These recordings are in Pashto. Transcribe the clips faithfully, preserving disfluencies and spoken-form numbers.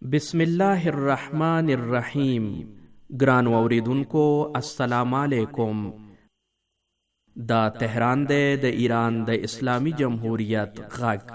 بسم الله الرحمن الرحیم. ګرانو اوریدونکو السلام علیکم. دا تهران دی د ایران د اسلامی جمهوریت غږ.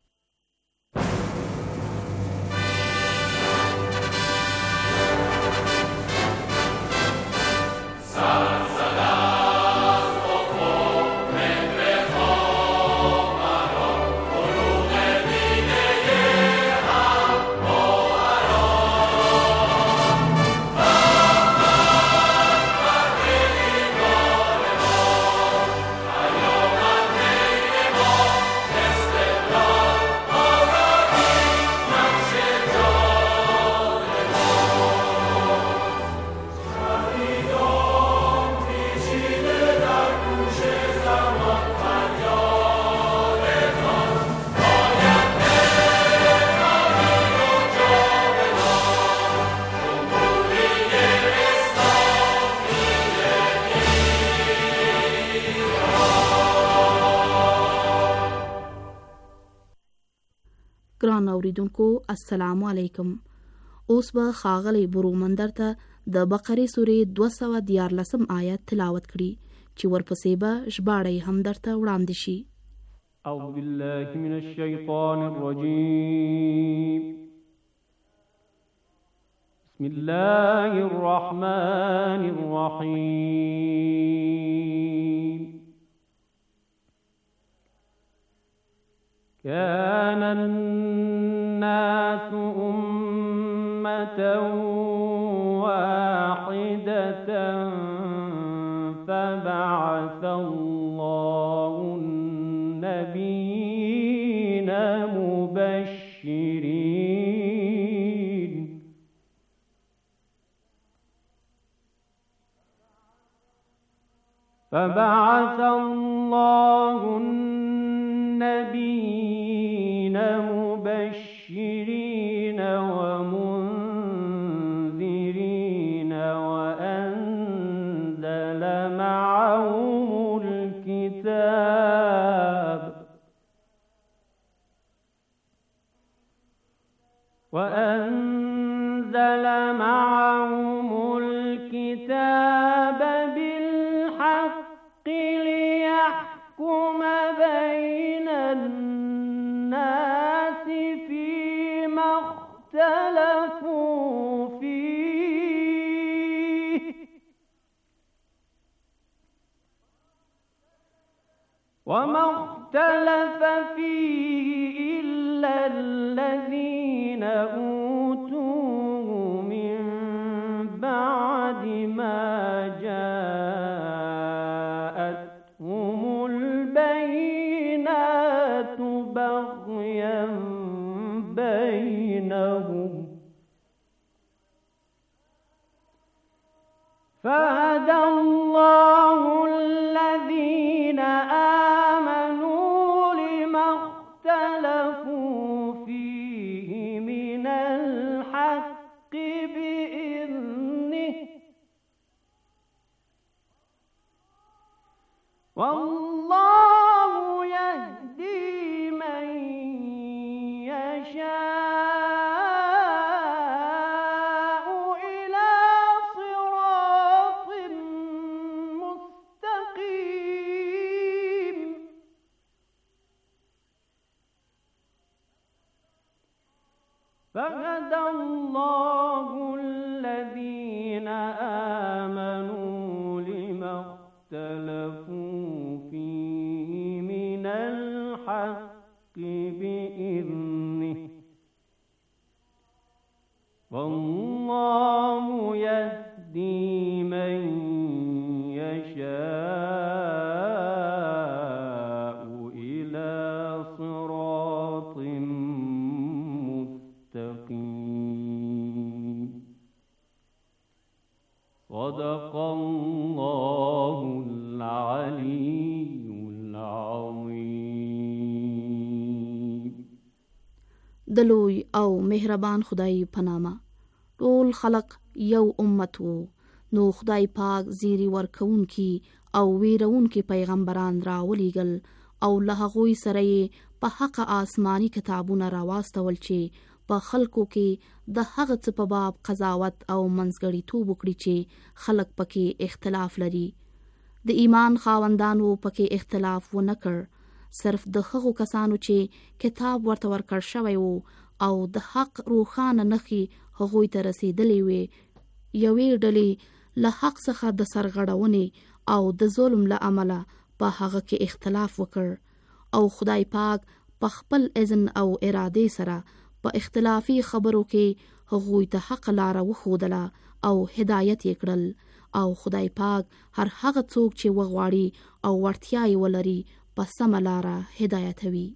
ګران اوریدونکو السلام علیکم. اوس به ښاغلی برومندر ته د بقرې سورې دوه سوه دیارلسم آیت تلاوت کړي چې ورپسې به ژباړه هم درته وړاندې شي. اعوذ بالله من الشیطان الرجیم. بسم الله الرحمن الرحیم. كان الناس أمة واحدة فبعث الله النبيين مبشرين فبعث الله النبيين مبشرين ومنذرين وأنزل معهم الكتاب وأنزل معهم الكتاب بالحق ليحكم بين الناس فيما اختلفوا فيه وما اختلف فيه إلا الذين أوتوه من بعد ما جاءتهم البينات بغيا بينهم فهدى الله الذين آمنوا لما اختلفوا فيه من الحق بإذنه والله يهدي من يشاء إلى صراط مستقيم. فهدى الله الذين آمنوا لما اختلفوا فيه من الحق بإذنه والله يهدي من يشاء إلى صراط مستقيم. صدق الله العلي العظيم. د لوی او مهربان خدای په نامه. ټول خلق یو امت وو، نو خدای پاک زیری ورکوونکی او ویرونکی پیغمبران راولیږل او له هغوی سره یې په حق آسمانی کتابونه راواستول چې په خلکو کې د هغه څه په باب قضاوت او منځګړیتوب وکړي چې خلک پکې اختلاف لري. د ایمان خاوندانو پکې اختلاف ونه کړ، صرف د هغو کسانو چې کتاب ورته ورکړ شوی وو او د حق روښانه نښې هغوی ته رسېدلې وې، یوې ډلې له حق څخه د سرغړونې او د ظلم له امله په هغه کې اختلاف وکړ او خدای پاک په خپل اذن او ارادې سره په اختلافي خبرو کې هغوی ته حق لاره وښودله او هدایت یې کړل، او خدای پاک هر هغه څوک چې وغواړي او وړتیا یې ولري په سمه لاره هدایتوي.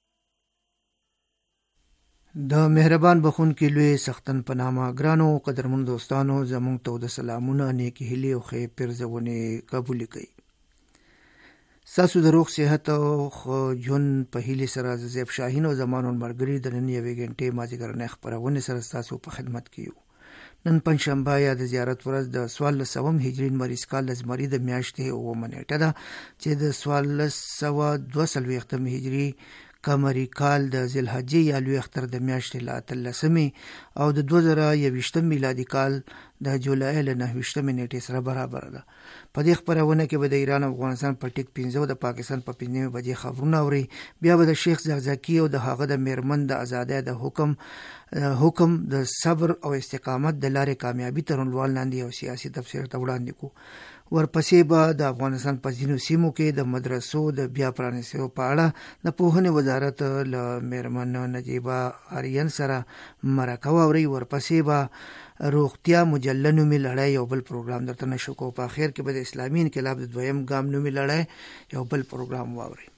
د مهربان بخونکي لوی سختن په نامه ګرانو قدرمن دوستانو، زموږ ته د سلامونه، نیکې هیلې او ښې پیرزونې قبول کړئ. ستاسو د روغ صحت او ژوند په هیلې سره زه زیب شاهین او زما نن ملګري د نن یوې غنټې مازدیګرنۍ خپرونې سره ستاسو په خدمت کې یو. نن پنجشنبه یا د زیارت ورځ د څوارلس سوه هجري لمریز کال د زمري د میاشتې اوومه نیټه ده چې د څوارلس سوه دوه څلوېښتم هجري قمري کال د ذوالحجې یا لوی اختر د میاشتې له اتلسمې او د دوه زره یوویشتم میلادي کال د جولای له نهه ویشتمې نیټې سره برابر ده. په دې خپرونه کې به د ایران او افغانستان په ټیک پنځه او د پاکستان په پنځه نیمې بجې خبرونه اورئ. بیا به د شیخ زکزاکي او د هغه د میرمن د ازادۍ د حکم حکم د صبر او استقامت د لارې کامیابی تر عنوان لاندې یو سیاسي تفسیر ته وړاندې کوو. ورپسې به د افغانستان په ځینو سیمو کې د مدرسو د بیا پرانیستو په اړه د پوهنې وزارت له میرمن نجیبه آریان سره مرکه واورئ. ورپسې به روغتیا مجله نومې لړۍ یو بل پروګرام درته نشو کوو. په اخر کې به د اسلامي انقلاب د دویم ګام نومې لړۍ یو بل پروګرام واورئ.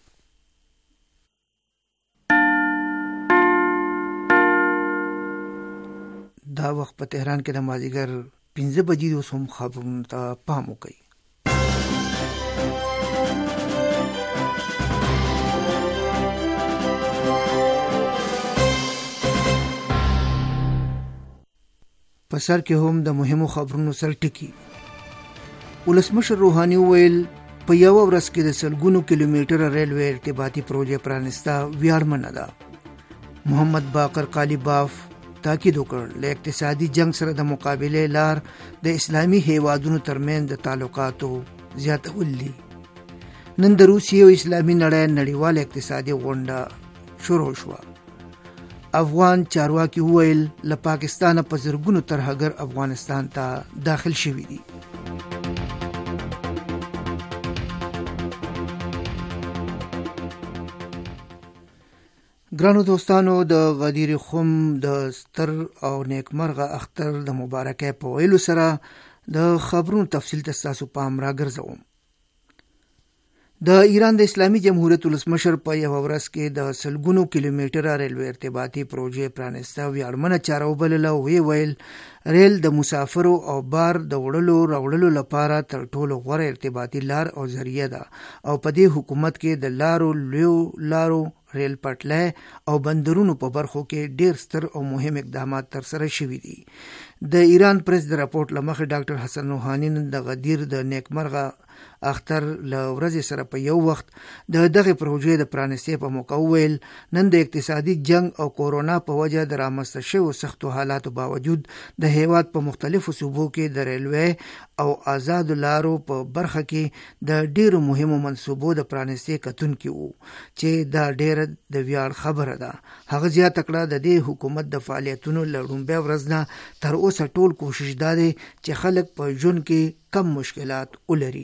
دا وخت په تهران کې د مازدیګر پنځه بجې اوس هم خبرونو ته پام وکړئ. په سر کې هم د مهمو خبرونو سر ټکي. ولسمشر روحاني وویل په یوه ورځ کې د سلګونو کیلومتره ریلوے ارتباطي پروژې پرانستا ویاړمنه ده. محمد باقر قالیباف تاکید وکړ له اقتصادي جنگ سره د مقابله لار د اسلامي هیوادونو ترمنځ د تعلقاتو زیاتول دي. نن د روسیې او اسلامي نړۍ نړیواله اقتصادي غونډه شروع شوه. افغان چارواکي وویل له پاکستانه په زرګونو ترهګر افغانستان ته داخل شوي دي. ګرانو دوستانو، د غدیر خم د ستر او نیکمرغه اختر د مبارکۍ په ویلو سره د خبرونو تفصیل ته ستاسو پام راګرځوم. د ایران د اسلامي جمهوریت ولسمشر په یوه ورځ کې د سلګونو کیلومتره ریلوے ارتباطي پروژې پرانستا ویاړمنه چاره وبلله. وی ویل ریل د مسافرو او بار د وړلو راوړلو لپاره تر ټولو غوره ارتباطي لار او ذریعہ ده او په دې حکومت کې د لارو لویو لارو ریل پټلۍ او بندرونو په برخو کې ډیر ستر او مهم اقدامات تر سره شوي دي. د ایران پریس د راپورټ له مخې ډاکټر حسن روحاني نن د غدیر د نیکمرغه اختر له ورځې سره په یو وخت د دغه پروژې د پرانستې په موقع وویل نن د اقتصادي جنگ او کورونا په وجه د رامنځته شویو سختو حالاتو باوجود د هیواد په مختلفو صوبو کې د ریلوې او آزاد لارو په برخه کې د ډیرو مهمو منصوبو د پرانستې کتونکي وو چې دا ډیره د ویاړ خبره ده. هغه زیاته کړه د دې حکومت د فعالیتونو له لومړۍ ورځ نه تر اوسه ټول کوشش دا دی چې خلک په ژوند کې کم مشکلات ولري.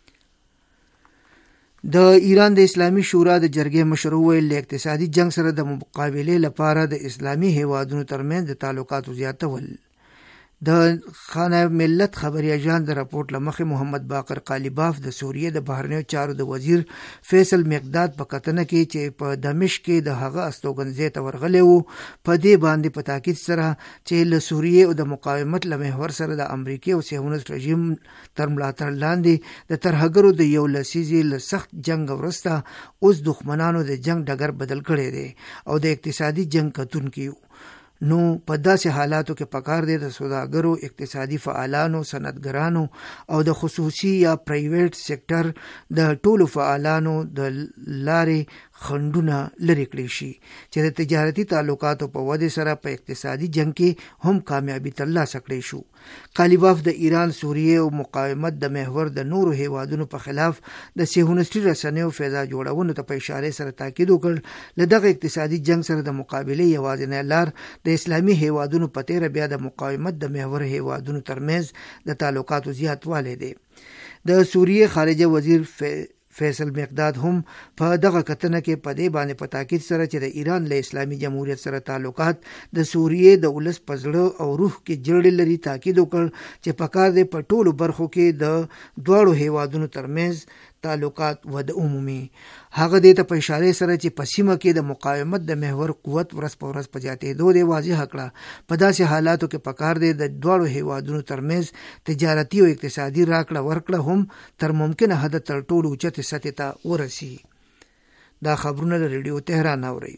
د ایران د اسلامي شورا د جرګې مشر وویل له اقتصادي جنگ سره د مقابلې لپاره د اسلامي هیوادونو ترمنځ د تعلقاتو زیاتول. د خانه ملت خبري اژانس د راپورټ لمخې محمد باقر قالیباف د سوریې د بهرنیو چارو د وزیر فیصل مقداد په کتنه کې چې په دمشق کې د هغه استوګنځي ته ورغلی وو په دې باندې په تاکید سره چې له سوریې او د مقاومت له محور سره د امریکای او صهیونیست رژیم تر ملاتړ لاندې د ترهګرو د یو لسیزې له سخت جنگ وروسته اوس دښمنانو د جنگ ډګر بدل کړی دی او د اقتصادي جنگ کتونکي نو په داسې حالاتو کې پکار دی د سوداګرو، اقتصادي فعالانو، صنعتګرانو او د خصوصي یا پرایویټ سېکټر د ټولو فعالانو د لارې خنډونه لرې کړی شي چې د تجارتي تعلقاتو په ودې سره په اقتصادي جنگ کې هم کامیابی ترلاسه کړی شو. قالیباف د ایران، سوریې او مقاومت د محور د نورو هیوادونو په خلاف د صهیونیستي رسنیو فضا جوړونو ته په اشاره سره تاکید وکړ. له دغه اقتصادي جنگ سره د مقابلې یوازینی لار د اسلامي هیوادونو په تیره بیا د مقاومت د محور هیوادونو ترمنځ د تعلقاتو زیاتوالی دی. د سوریې خارجه وزیر فیصل مقداد هم په دغه کتنه کې په دې باندې په تاکید سره چې د ایران له اسلامي جمهوریت سره تعلقات د سوریې د ولس په زړه او روح کې جړې لري تاکید وکړ چې په کار دی په ټولو برخو کې د دواړو هیوادونو ترمنځ تعلقات ود عمومي. هغه دې ته په اشاره سره چې په سیمه کې د مقاومت د محور قوت ورځ په ورځ په زیاتېدو دی واضح کړه. په داسې حالاتو کې پکار دی د دواړو هیوادونو ترمنځ تجارتي او اقتصادي راکړه ورکړه هم تر ممکنه حد تر ټولو اوچتې سطحې ته ورسي. دا خبرونه د ریډیو تهران اورئ.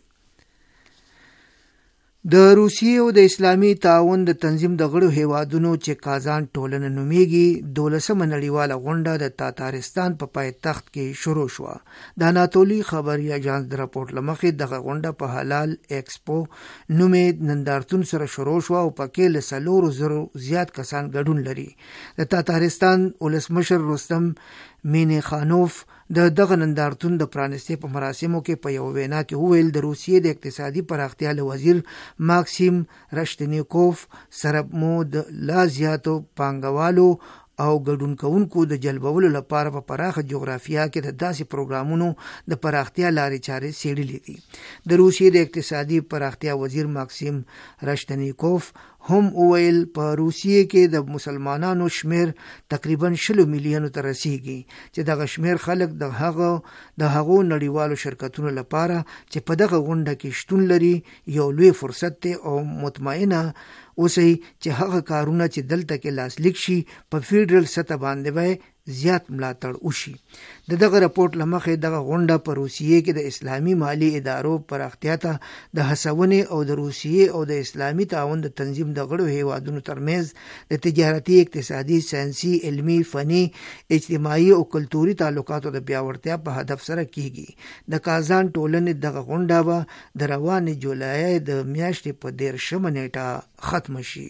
د روسیې او د اسلامي تعاون د تنظیم د غړو هیوادونو چې کازان ټولنه نومیږي دولسمه نړیواله غونډه د تاتارستان په پایتخت کې شروع شوه. د اناتولي خبري اژانس د راپورټ له مخې دغه غونډه په حلال ایکسپو نومې نندارتون سره شروع شوه او پکې له څلورو زرو زیات کسان ګډون لري. د تاتارستان ولسمشر رستم مینیخانوف د دغه نندارتون د پرانستې په مراسمو کې په یو وینا کې وویل د روسیې د اقتصادي پراختیا له وزیر ماکسیم رشتنیکوف سره مو د لا زیاتو پانګوالو او ګډون کوونکو د جلبولو لپاره په پراخه جغرافیا کې د داسې پروګرامونو د پراختیا لارې چارې څېړلې دي. د روسیې د اقتصادي پراختیا وزیر ماکسیم رشتنیکوف هم وویل په روسیې کې د مسلمانانو شمیر تقریبا شلو میلیونو ته رسیږي چې دغه شمیر خلک د هغه د هغو نړیوالو شرکتونو لپاره چې په دغه غونډه کې شتون لري یو لوی فرصت دی او مطمئنه اوسئ چې هغه کارونه چې دلته کې لاسلیک شي په فیډرل سطح باندې به زیات ملاتړ وشي. د دغه راپورټ له مخې دغه غونډه په روسیې کې د اسلامي مالی ادارو پراختیا ته د هڅونې او د روسیې او د اسلامي تعاون د تنظیم د غړو هیوادونو ترمنځ د تجارتي، اقتصادي، ساینسي، علمي، فني، اجتماعي او کلتوري تعلقاتو د پیاوړتیا په هدف سره کیږي. د کازان ټولنې دغه غونډه به د روانې جولای د میاشتې په دیرشمه نیټه ختم شي.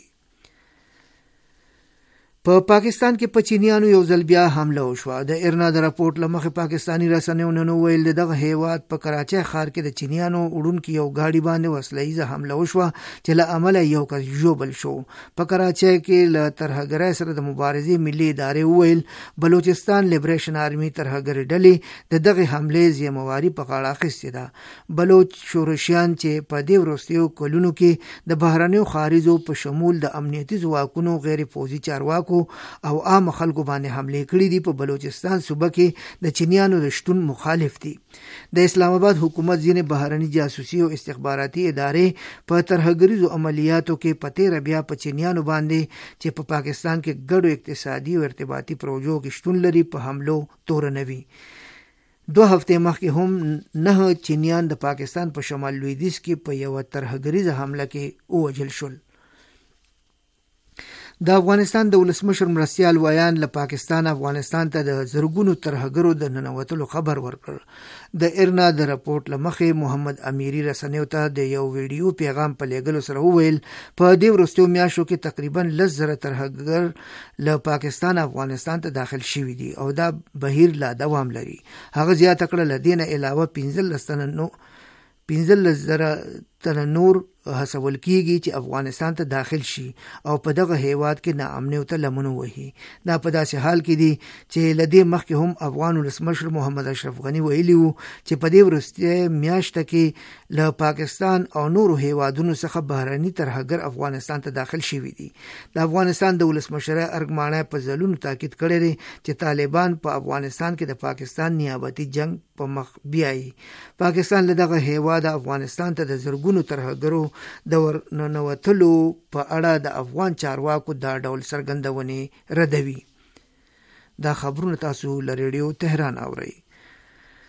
په پا پاکستان کې په چینیانو یو ځل بیا حمله وشوه. د ارنا د راپورټ له مخې پاکستاني رسنیو نن وویل دغه هیواد په کراچۍ ښار کې د چینیانو وړونکي یو ګاډي باندې وسله ایزه حمله وشوه چې له امله یو کس ژوبل شو. په کراچۍ کې له ترهګرۍ سره د مبارزې ملي ادارې وویل بلوچستان لیبریشن آرمي ترهګرې ډلې د دغه حملې ذمہواري په غاړه اخیستې ده. بلوچ شورشیان چې په دې وروستیو کلونو کې د بهرنیو خارجو په شمول د امنیتي ځواکونو غیر فوجي چارواکو او عام خلکو باندې حمله کړې دي په بلوچستان صوبه کې د چینیانو د شتون مخالف دي. د اسلام آباد حکومت ځینې بهرني جاسوسي او استخباراتي ادارې په ترهګریزو عملیاتو کې په تیره بیا په چینیانو باندې چې په پا پاکستان کې ګډو اقتصادي او ارتباطي پروژو کې شتون لري په حملو تورنوي. دو هفته مخکې هم نه چینیان د پاکستان په شمال لویدیځ کې په یو ترهګریزه حمله کې ووژل شول. د افغانستان د ولسمشر مرستیال ویان له پاکستان افغانستان ته د زرګونو ترهګرو د ننوتلو خبر ورکړ. د ارنا د راپورټ له مخې محمد امیری رسنیو ته د یو ویډیو پیغام په لیږلو سره وویل په دې وروستیو میاشتو کې تقریبا لس زره ترهګر له پاکستان افغانستان ته داخل شوي دي او دا بهیر لا دوام لري. هغه زیاته کړه له دې نه علاوه پنځلس تنه نو پنځلس زره تنه نور هڅول کیږي چې افغانستان ته داخل شي او په دغه هیواد کې ناامني او لمنو وهي. دا په داسې حال کې دي چې لدې مخکې هم افغان ولسمشر محمد اشرف غنی ویلي وو چې په دې وروستۍ میاشته کې له پاکستان او نورو هیوادونو څخه بهرني ترهګر افغانستان ته داخل شوي دي. د افغانستان د ولسمشر ارګمانه په ځلونو تاکید کړی دی چې طالبان په افغانستان کې د پاکستان نیابتي جنگ په مخ بیایي. پاکستان له دغه هیواد افغانستان ته د زرګونو ترهګرو د ورننوتلو په اړه د افغان چارواکو دا ډول څرګندونې ردوي. دا خبرونه تاسو له ریډیو تهران اورئ.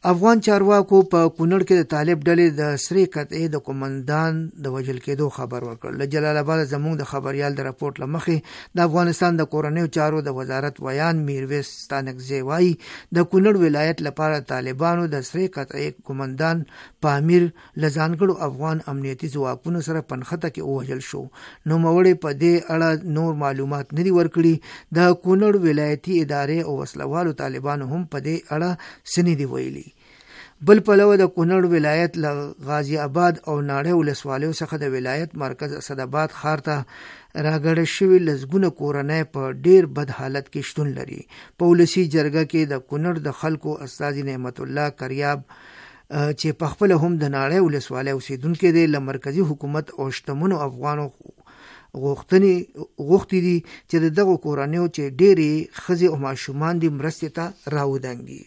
افغان چارواکو په کونړ کې د طالب ډلې د سری قطعې د قومندان د وژل کېدو خبر ورکړ. له جلال آباد زموږ د خبريال د راپورټ لمخې د افغانستان د کورنیو چارو د وزارت ویان میرویس ستانکزی وایي د کونړ ولایت لپاره طالبانو د سری قطعې قومندان پامیر له ځانګړو افغان امنیتي ځواکونو سره پنخته کې ووژل شو. نو موړې په دې اړه نور معلومات نه دي ورکړي. د کونړ ولایتي ادارې او وسلوالو طالبانو هم په دې اړه څه نه دي ویلي. بل پلوه د کونړ ولایت له غازی آباد او ناړۍ ولسوالیو څخه د ولایت مرکز اسداباد ښار ته راګړه شوي لسګونه کورنۍ په ډیر بد حالت کې شتون لري. په ولسي جرګه کې د کونړ د خلکو استازي نعمت الله کریاب چې په خپل هم د ناړۍ ولسوالۍ اوسیدونکي دی له مرکزی حکومت او شتمنو افغانو غوښتنې غوښتي دي چې دغه کورنیو چې ډېرې ښځې او ماشومان دي مرستې ته راودانګي.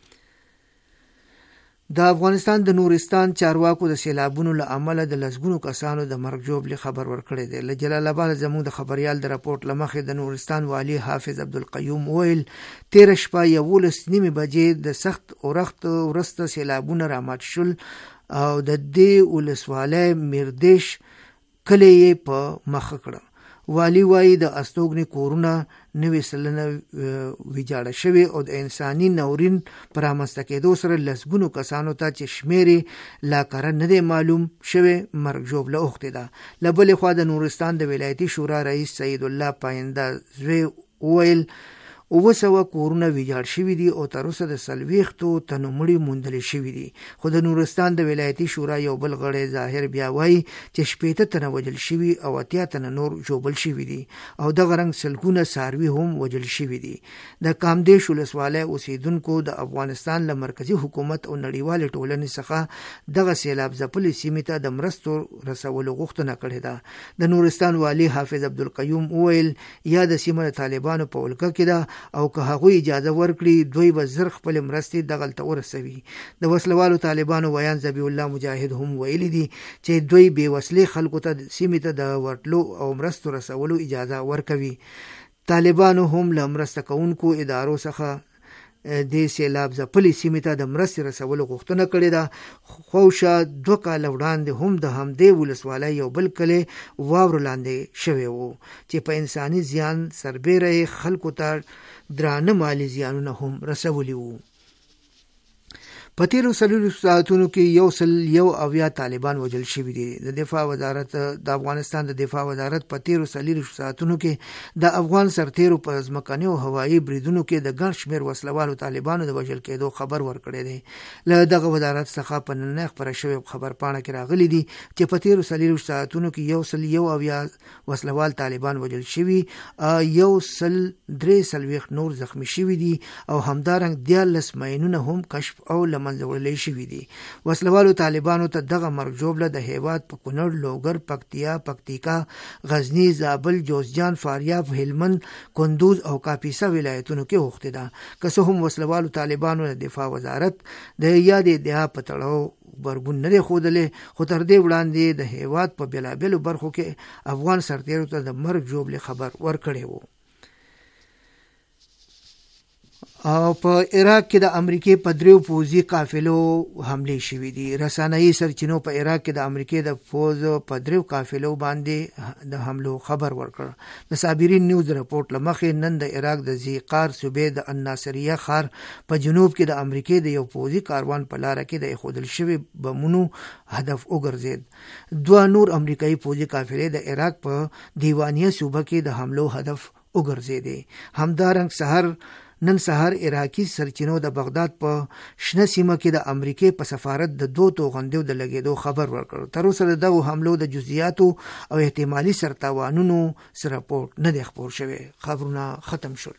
د افغانستان د نورستان چارواکو د سیلابونو له امله د لسګونو کسانو د مرګ ژوبلې خبر ورکړی دی. له جلال آباد زموږ د خبريال د راپورټ لمخې د نورستان والي حافظ عبدالقیوم ویل تېره شپه یولس نیمې بجې د سخت اورښت وروسته سیلابونه رامات شول او د دې ولسوالۍ میردیش کلی یې په مخه کړه. والی وایي د استوګنې کورونه نوې سلنه ویجاړه شوي او د انساني ناورین په رامنځته کېدو سره لسګونو کسانو ته چې شمېر یې لا کره نه دی معلوم شوی مرګ ژوبله اوښتې ده. له بلې خوا د نورستان د ولایتي شورا رئیس سید الله پاینده زوی وویل اووه سوه کورونه ویجاړ شوي دي او تر اوسه د څلوېښتو تنو مړي موندل شوي دي. خو د نورستان د ولایتي شورا یو بل غړی ظاهر بیا وایي چې شپېته تنه وژل شوي او اتیا تنه نور ژوبل شوي دي او دغه رنګ سلګونه څاروي هم وژل شوي دي. د کامدیش ولسوالۍ اوسیدونکو د افغانستان له مرکزي حکومت او نړیوالې ټولنې څخه دغه سیلاب ځپلې سیمې ته د مرستو رسولو غوښتنه کړې ده. د نورستان والي حافظ عبدالقیوم وویل یا د سیمه د طالبانو په ولکه کې ده او که هغوی اجازه ورکړي دوی به زر خپل مرستې دغلته ورسوي. د وسلوالو طالبانو ویان ذبیح الله مجاهد هم ویلي دي چې دوی بې وسلې خلکو ته سیمې ته د ورتلو او مرستو رسولو اجازه ورکوي. طالبانو هم له مرسته کوونکو ادارو څخه د سیلاب ځپلې سیمې ته د مرستې رسولو غوښتنه کړې ده. خوشه دوه کاله وړاندې هم د همدې ولسوالۍ یو بل کلی واورو لاندې شوی و چې په انساني زیان سربیره یې خلکو ته درانه مالي زیانونه هم رسولي وو. په تیرو څلوېښتو ساعتونو کې یو سل یو اویا طالبان وژل شوي دي. د دفاع وزارت د افغانستان د دفاع وزارت په تیرو څلوېښتو ساعتونو کې د افغان سرتیرو په ځمکني او هوایي بریدونو کې د ګڼ شمېر وسلوالو طالبانو د وژل کېدو خبر ورکړی دی. له دغه وزارت څخه په نننۍ خپره شوې خبرپاڼه کې راغلي دي چې په تیرو څلوېښتو ساعتونو کې یو سل یو اویا وسلوال طالبان وژل شوي، یو سل درې څلوېښت نور زخمی شوي دي او همدارنګ دیارلس ماینونه هم کشف او له منځه وړلې شوي دي. وسلوالو طالبانو ته دغه مرګ ژوبله د هیواد په کونړ، لوګر، پکتیا، پکتیکا، غزنی، زابل، جوزجان، فاریاب، هلمند، کندوز او کاپیسا ولایتونو کې اوښتې ده. که څه هم وسلوالو طالبانو د دفاع وزارت د یادې ادعا په تړاو غبرګون نه دی ښودلی، خو تر دې وړاندې د هیواد په بېلابېلو برخو کې افغان سرتیرو ته د مرګ ژوبلې خبر ورکړی و. او په عراق کې د امریکې په دریو پوځي قافلو حملې شوي دي. رسنایي سرچینو په عراق کې د امریکې د پوځ په دریو قافلو باندې د حملو خبر ورکړ. د صابرین نیوز رپورټ له مخې نن د عراق د ذیقار صوبې د الناصریه ښار په جنوب کې د امریکې د یو پوځي کاروان په لاره کې د ایښودل شوي بمونو هدف وګرځېد. دوه نور امریکایي پوځي قافلې د عراق په دیوانیه صوبه کې د حملو هدف وګرځېدې. همدارنګ سحر نن سهار عراقي سرچینو د بغداد په شنه سیمه کې د امریکې په سفارت د دوه توغندیو د لګېدو خبر ورکړ. تر اوسه د دغو حملو د جزئیاتو او احتمالي سرتاوانونو څه راپورټ نه دی خپور شوی. خبرونه ختم شول.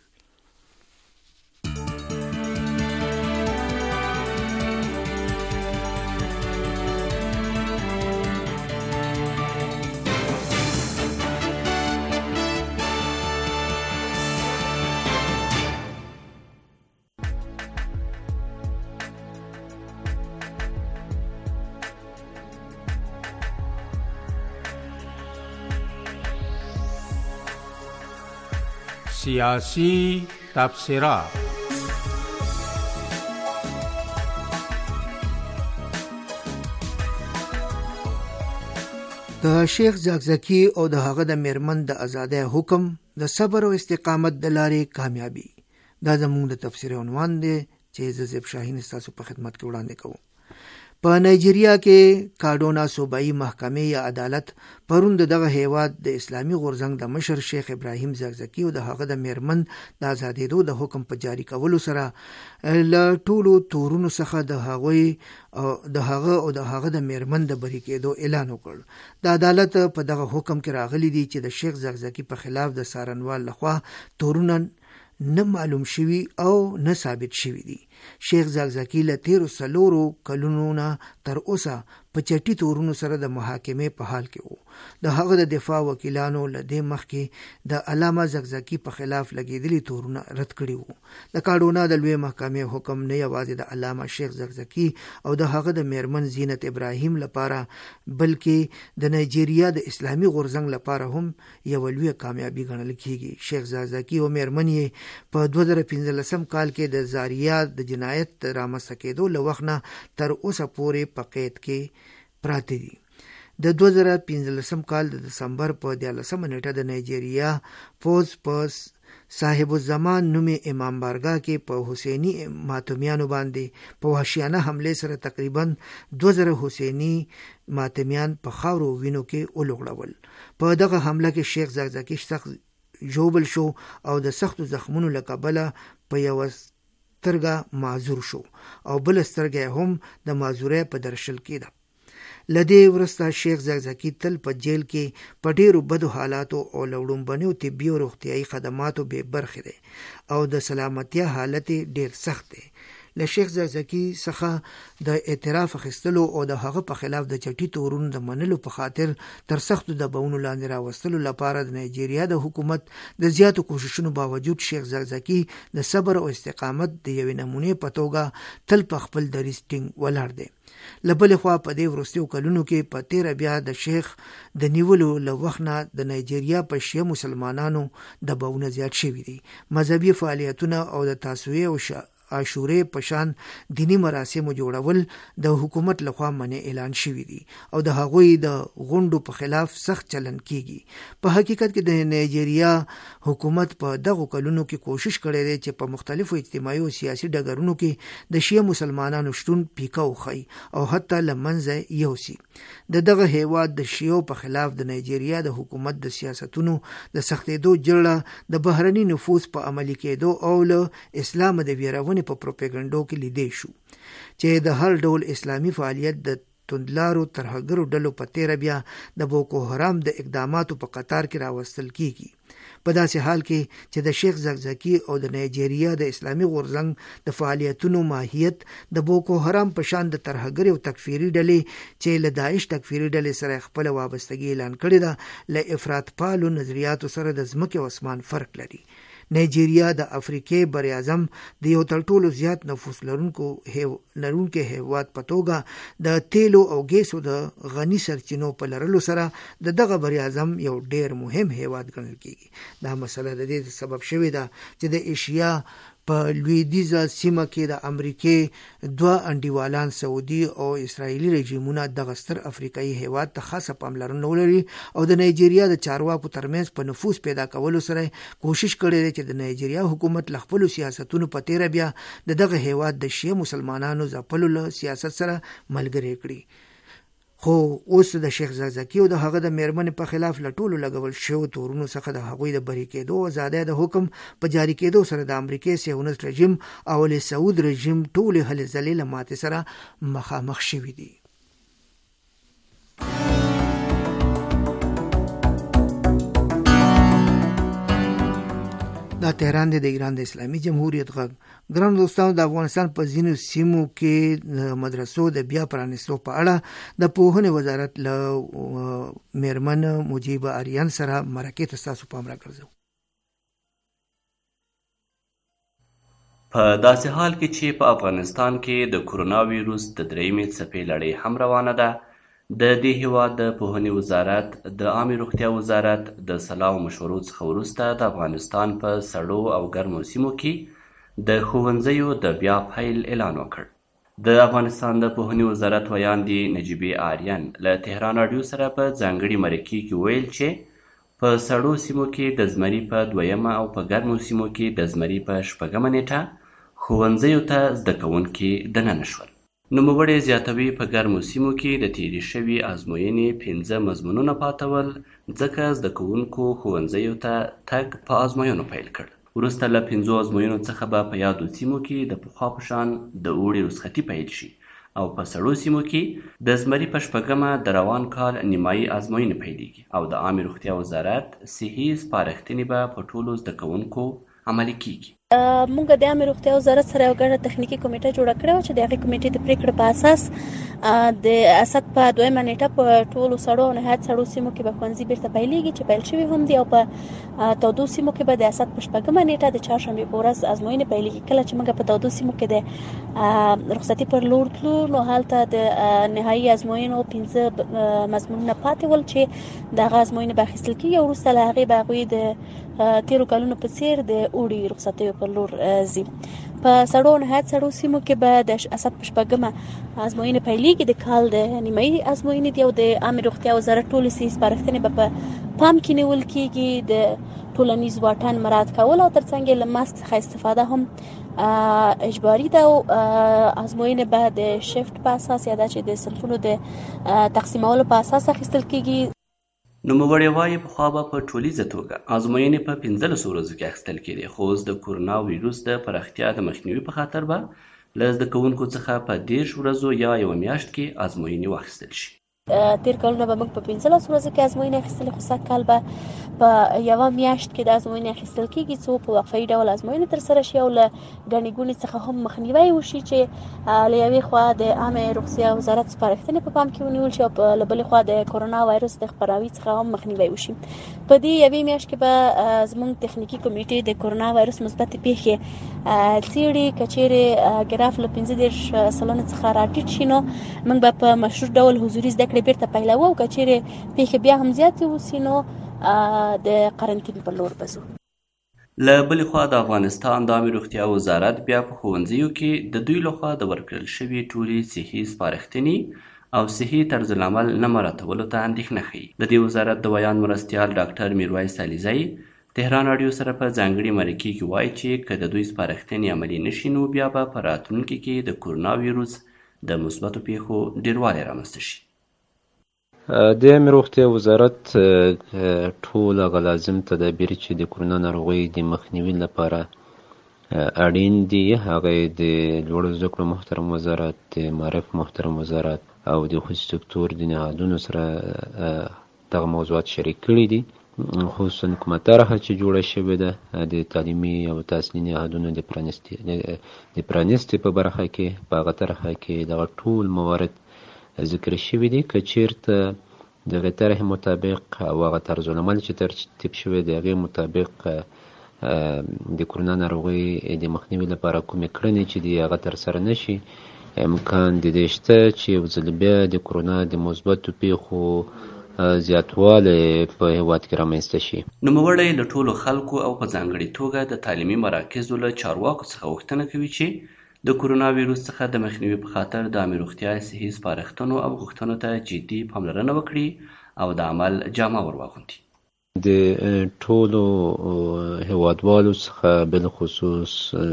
سیاسی تبصرات. د شیخ زاکزکی او د هغه د میرمن د آزادۍ حکم د صبر او استقامت د لارې کامیابی. دا زموږ د تفسیر عنوان دی چې زیب شاهین تاسو په خدمت کې وړاندې کوم. په نایجیریا کې کاډونا صوبایي محکمې یا عدالت پرون دغه هیواد د اسلامي غورځنګ د مشر شیخ ابراهیم زاکزکی او د هغه د میرمن د آزادېدو د حکم په جاری کولو سره له ټولو تورونو څخه د هغوی د هغه او د هغه د میرمن د بری کېدو اعلان وکړ. د عدالت په دغه حکم کې راغلی دی چې د شیخ زاکزکی په خلاف د څارنوال لخوا تورونه نه معلوم شوي او نه ثابت شوي دي. شیخ زاکزکی له تیرو څلورو کلونو نه تر اوسه په چټي تورونو سره د محاکمې په حال کې وو. د هغه د دفاع وکیلانو له دې مخکې د علامه زاکزکی په خلاف لګېدلي تورونه رد کړي وو. د کاډونا د لوی محکمې حکم نه یوازې د علامه شیخ زاکزکی او د هغه د میرمن زینت ابراهیم لپاره بلکې د نایجیریا د اسلامي غورځنګ لپاره هم یو لوی کامیابی ګڼل کیږي. شیخ زاکزکی او میرمن یې په دوه زره پنځلسم کال کې د زاریا د جنایت رامنځته کېدو له وخت نه تر اوسه پورې په قید کې پراته دي. د دوه زره پنځلسم کال د دسمبر په دیارلسمه نیټه د نایجیریا پوز په صاحب الزمان نومي امام بارګاه کې په حسیني ماتمیانو باندې په وحشیانه حمله سره تقریبا دوه زره حسیني ماتمیان په خاورو وینو کې ولوغړول. په دغه حمله کې شیخ زاکزکی سخت ژوبل شو او د سختو زخمونو له کبله په یو سترګه معذور شو او بل سترګه هم د معذورۍ په درشل کې ده. لدې ورسته شیخ زاکزکی تل په جیل کې په ډیرو بدو حالاتو او لوړومبنیو طبي او روغتیایي خدماتو بې برخې دی او د سلامتیا حالت ډیر سخت دی. له شیخ زاکزکی څخه د اعتراف اخیستلو او د هغه په خلاف د چټي تورونو د منلو په خاطر تر سختو دباونو لاندې راوستلو لپاره د نایجیریا د حکومت د زیاتو کوششونو باوجود شیخ زاکزکی د صبر او استقامت د یوې نمونې په توګه تل په خپل دریځ ټینګ ولاړ دی. له بلې خوا په دې وروستیو کلونو کې په تیره بیا د شیخ د نیولو له وخت نه د نایجیریا په شیعه مسلمانانو دباونه زیات شوي دي. مذهبي فعالیتونه او د تاسویې او عاشورې په شان دینی مراسمو جوړول د حکومت لخوا منع اعلان شوي دي او د هغوی د غونډو په خلاف سخت چلن کیږي. په حقیقت کې د نایجیریا حکومت په دغو کلونو کې کوشش کړی دی چې په مختلفو اجتماعي او سیاسي ډګرونو کې د شیعه مسلمانانو شتون پیکه وخی او حتی له منځه یوسي. د دغه هیواد د شیعو په خلاف د نایجیریا د حکومت د سیاستونو د سختېدو جړه د بهرني نفوذ په عملي کېدو او له اسلام د ویرونې په پروپاګاندا کې لیدې شو چې د هر ډول اسلامي فعالیت د توندلارو ترهګرو ډلو په تیره بیا د بوکو حرام د اقداماتو په قطار کې راوستل کیږي. په داسې حال کې چې د شیخ زاکزکی او د نایجیریا د اسلامي غورځنګ د فعالیتونو ماهیت د بوکو حرام په شان د ترهګري او تکفیري ډلې چې له داعش تکفیري ډلې سره خپل وابستګي اعلان کړې ده له افراط پالو نظریاتو سره د ځمکې او اسمان فرق لري. نایجیریا د افریقې بر اعظم د یو تر ټولو زیات نفوس لرونکو لرونکو هیواد په توګه د تیلو او ګیسو د غني سرچینو په لرلو سره د دغه بر اعظم یو ډیر مهم هیواد ګڼل کیږي. دا مسله د دې سبب شوې ده چې د ایشیا په لویدیځه سیمه کې د امریکې دوه انډیوالان سعودي او اسرائیلي رژیمونه دغه ستر افریقایي هیواد ته خاصه پاملرنه ولري او د نایجیریا د چارواکو ترمنځ په نفوذ پیدا کولو سره کوشش کړی دی چې د نایجیریا حکومت له خپلو سیاستونو په تیره بیا د دغه هیواد د شیعه مسلمانانو ځپلو له سیاست سره ملګری کړي. خو اوس د شیخ زاکزکی او د هغه د میرمن په خلاف له ټولو لګول شوو تورونو څخه د هغوی د بری کېدو او آزادۍ د حکم په جاری کېدو سره د امریکې صهیونیست رژیم او له سعود رژیم ټولې هلې ځلې له ماتې سره مخامخ شوي دي. دا تهران دی د ایران د اسلامي جمهوریت غږ. ګران دوستانو، د افغانستان په ځینو سیمو کې مدرسو د بیا پرانیستو په اړه د پوهنې وزارت له میرمن مجیبه آریان سره مرکې ته ستاسو پام راګرځوو. په داسې حال کې چې په افغانستان کې د کرونا ویروس د درېیمې څپې لړۍ هم روانه ده، د دې هیواد د پوهنې وزارت، د عامې روغتیا وزارت د سلا او مشورو څخه وروسته د افغانستان په سړو او ګرمو سیمو کې د ښوونځیو د بیا پیل اعلان وکړ. د افغانستان د پوهنې وزارت ویاندې نجیبې آریان له تهران راډیو سره په ځانګړي مرکې کې ویل چې په سړو سیمو کې د زمري په دویمه او په ګرمو سیمو کې د زمري په شپږمه نیټه ښوونځیو ته زده کوونکي دننه شول. نوموړی زیاتوي په ګرمو سیمو کې د تېرې شوي ازموینې پنځه مضمونونه پاته ول، ځکه زده کوونکو ښوونځیو ته تګ په ازموینو پیل کړ. وروسته له پنځو ازموینو څخه به په یادو سیمو کې د پخوا په شان د اوړي رخصتي پیل شي او په سړو سیمو کې د زمري په شپږمه د روان کال نیمایي ازموینې پیلېږي او د عامې روغتیا وزارت صحي سپارښتنې به په ټولو زده کوونکو عملي کیږي. مونږ د عامې روغتیا وزارت سره یو ګډه تخنیکي کمیټه جوړه کړې وه چې د هغې کمیټې د پرېکړې په اساس د اسد په دویمه نیټه په ټولو سړو او نهایت سړو سیمو کې به ښوونځي بیرته پیلېږي چې پیل شوي هم دي، او په تودو سیمو کې به د اسد په شپږمه نیټه د چهارشنبې په ورځ ازموینې پیلېږي. کله چې موږ په تودو سیمو کې د رخصتي پر لور تلو نو هلته د نهایي ازموینو پنځه مضمونونه پاتې ول چې د هغه ازموینې به اخیستل کېږي، او وروسته له هغې به هغوی د تېرو کلونو په څېر د اوړي رخصتیو پر لور ځي. په سړو او نهایت سړو سیمو کې به د اسد په شپږمه ازموینې پیلېږي، د کال د نیمایي ازموینې دي، او د عامې روغتیا وزارت ټولې صحي سپارښتنې به په پام کې نیول کېږي. د ټولنیز واټن مراعات کول او ترڅنګ یې له ماسک څخه استفاده هم اجباري ده، او ازموینې به د شفټ په اساس یا دا چې د صنفونو د تقسیمولو په اساس اخیستل کېږي. نوموړی وایي پخوا به په ټولیزه توګه ازموینې په پنځلسو ورځو کې اخیستل کېدې، خو اوس د کورونا ویروس د پراختیا د مخنیوي په خاطر به له زده کوونکو څخه په دېرش ورځو یا یوه میاشت کې ازموینې واخیستل شي. تیر کلونه به موږ په پنځلسو ورځو کې ازموینې اخیستلې، خو سږ کال به په یوه میاشت کې د ازموینې اخیستل کېږي، څو په وقفه‌یي ډول ازموینې ترسره شي او له ګڼې ګوڼې څخه هم مخنیوی وشي، چې له یوې خوا د عامې روغتیا وزارت سپارښتنې په پام کې ونیول شي او له بلې خوا د کورونا وایرس د خپراوي څخه هم مخنیوی وشي. په دې یوې میاشت کې به زموږ تخنیکي کمیټې د کورونا وایرس مثبتې پیښې څېړي. که چیرې ګراف له پنځه دېرش سلنو څخه راټیټ شي نو موږ به په مشروط ډول حضوري زده کړې بیرته پیلوو، او که چیرې پیښې بیا هم زیاتې وسي نو د قرنطین په لور به ځو. له بلې خوا د افغانستان د عامې روغتیا وزارت بیا په ښوونځیو کې د دوی لخوا د ورکړل شوي ټولې صحي سپارښتنې او صحي طرز العمل نه مراعاتولو ته اندېښنه ښیي. د دې وزارت د ویان مرستیال ډاکټر میرویس علیزی تهران راډیو سره په ځانګړي مرکې کې وایي چې که د دوی سپارښتنې عملي نشي نو بیا به په راتلونکي کې د کورونا ویروس د مثبتو پیښو ډېروالی رامنځته شي. د عامې روغتیا وزارت ټول هغه لازم تدابیر چې د کورونا ناروغۍ د مخنیوي لپاره اړین دي، هغه د لوړو زده کړو محترم وزارت، د معرف محترم وزارت او د خصوصي سکتور د نهادونو سره دغه موضوعات شریک کړي دي. خصوصا کومه طرحه چې جوړه شوې ده د تعلیمي او تحصیلي نهادونو د پرانیستي د پرانیستي په برخه کې، په هغه طرحه کې دغه ټول موارد ذکر شوي دي. که چیرته د هغې طرحې مطابق او هغه طرز العمل چې ترتیب شوی د هغې مطابق د کورونا ناروغۍ د مخنیوي لپاره کومې کړنې چې دي هغه ترسره نه شي، امکان د دې شته چې یو ځل بیا د کورونا د مثبتو پیښو زیاتوالی په هېواد کې رامنځته شي. نوموړی له ټولو خلکو او په ځانګړې توګه د تعلیمي مراکزو له چارواکو څخه غوښتنه کوي چې د کورونا ویروس څخه د مخنیوي په خاطر د عامې روغتیا صحي سپارښتنو او غوښتنو ته جدي پاملرنه وکړي او د عمل جامه ور واغوندي. د ټولو هیوادوالو څخه بالخصوص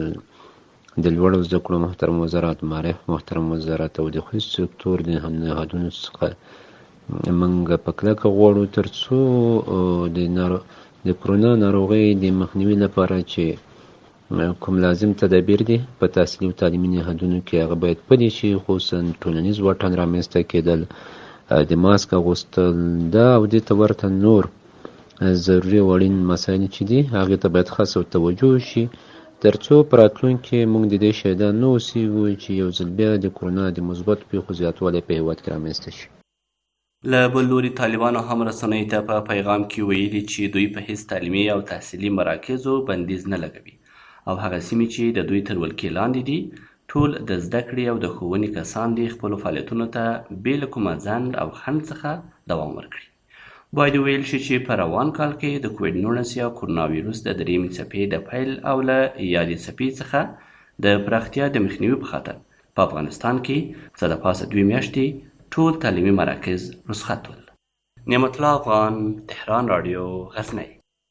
د لوړو زده کړو محترم وزارت، معرف محترم وزارت او د خصوصي سکتور د نهادونو څخه موږ په کلکه غواړو تر څو د کورونا ناروغۍ د مخنیوي لپاره چې کوم لازم تدابیر دي په تحصیلي او تعلیمي نهادونو کې هغه باید پلي شي، خصوصا ټولنیز واټن رامنځته کېدل، د ماسک اغوستل، دا او دې ته ورته نور ضروري او اړین مسایل چې دي هغې ته باید خاصه توجه شي، تر څو په راتلونکي کې موږ د دې شاهدان نه اوسېږو چې یو ځل بیا د کورونا د مثبتو پیښو زیاتوالی په هېواد کې رامنځته شي. له بل لوري طالبانو هم رسنیو ته په پیغام کې ویلي چې دوی په هیڅ تعلیمي او تحصیلي مراکزو بندیز نه لګوي او هغه سیمې چې د دوی تر ولکې لاندې دي ټول د زده کړې او د ښوونې کسان دي خپلو فعالیتونو ته بې له کومه ځنډ او خنډ څخه دوام ورکړي. باید وویل شي چې په روان کال کې د کوویډ نولس یا کورونا ویروس د درېیمې څپې د پیل او له یادې څپې څخه د پراختیا د مخنیوي په خاطر په افغانستان کې څه د پاسه دوې میاشتې ټول تعلیمي مراکز رخصت ول. نعمت الله افغان، تهران رادیو، غزنی.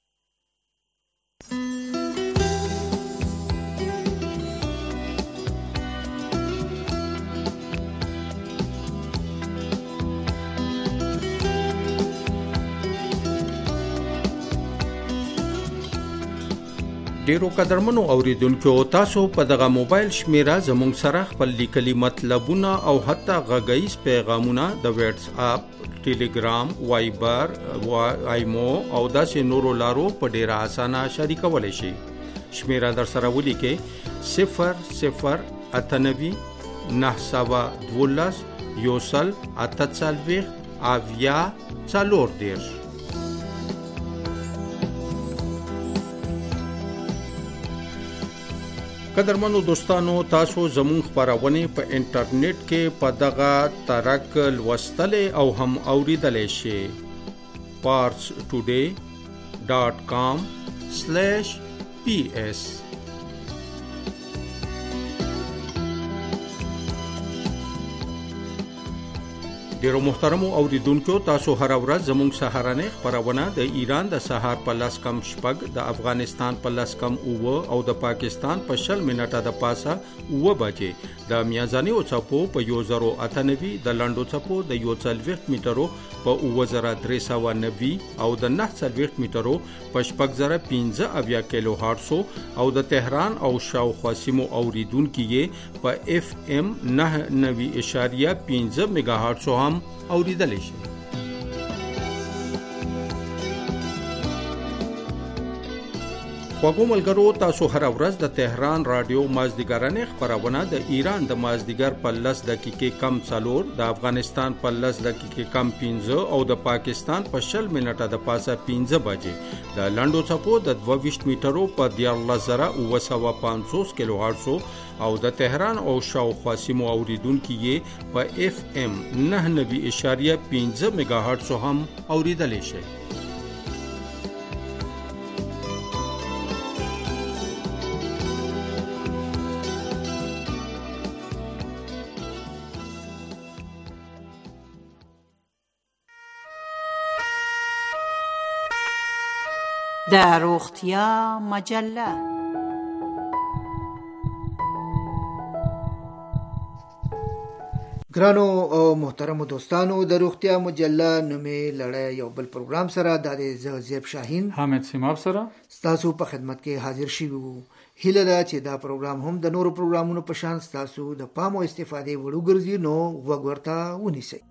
ډیرو قدرمنو اوریدونکو، تاسو په دغه موبایل شمیره زموږ سره خپل لیکلي مطلبونه او حتی غږیز پیغامونه د واتس اپ، ټیلیګرام، وایبر، ایمو او داسې نورو لارو په ډیره اسانه شریکولی شئ. شمیره در سره ولیکئ: صفر صفر اته نوي نهه سوه دولس یو سل اته څلوېښت اویا څلور دېرش. قدرمنو دوستانو، تاسو زموږ خپرونې په انټرنیټ کې په دغه ترک لوستلی او هم اوریدلی شئ. پارس ټوډے ډاټ کام سلیش پی ایس. ډیرو محترمو اوریدونکو، تاسو هر ورځ زموږ سهارنۍ خپرونه د ایران د سهار په لس کم شپږ، د افغانستان په لس کم اووه او د پاکستان په شل منټه د پاسه اووه بجې د میازانیو څپو په یو زرو اته نوي، د لنډو څپو د یو څلوېښت میټرو په اووه زره درې سوه نوي او د نهه څلوېښت میټرو په شپږ زره پنځه اویا کیلو هارټسو او د تهران او شاوخوا سیمو اوریدونکي یې په اف ام نهه نوي اشاریه پنځه میگا هارټسو هم اوریدلی شي. خوږو ملګرو، تاسو هر ورځ د تهران رادیو مازدیګرنۍ خپرونه د ایران د مازدیګر په لس دقیقې کم څلور، د افغانستان په لس دقیقې کم پنځه او د پاکستان په شل منټه د پاسه پنځه بجې د لنډو څپو د دوه ویشت میټرو په دیارلس زره اووه سوه پنځوس کیلو هارټسو او د تهران او شاوخوا سیمو اوریدونکي یې په اف ام نهه نوي اشاریه پنځه میگا هارټسو هم اوریدلی شي. در روغتیا مجله. ګرانو او محترمو دوستانو، د روغتیا مجله نومې لړۍ یو بل پروګرام سره د زه زیب شاهین حامد سیماب سره ستاسو په خدمت کې حاضر شوي وو. هیله ده چې دا پروګرام هم د نورو پروګرامونو په شان ستاسو د پام او استفادې وړ وګرځي، نو غوږ ورته ونیسئ.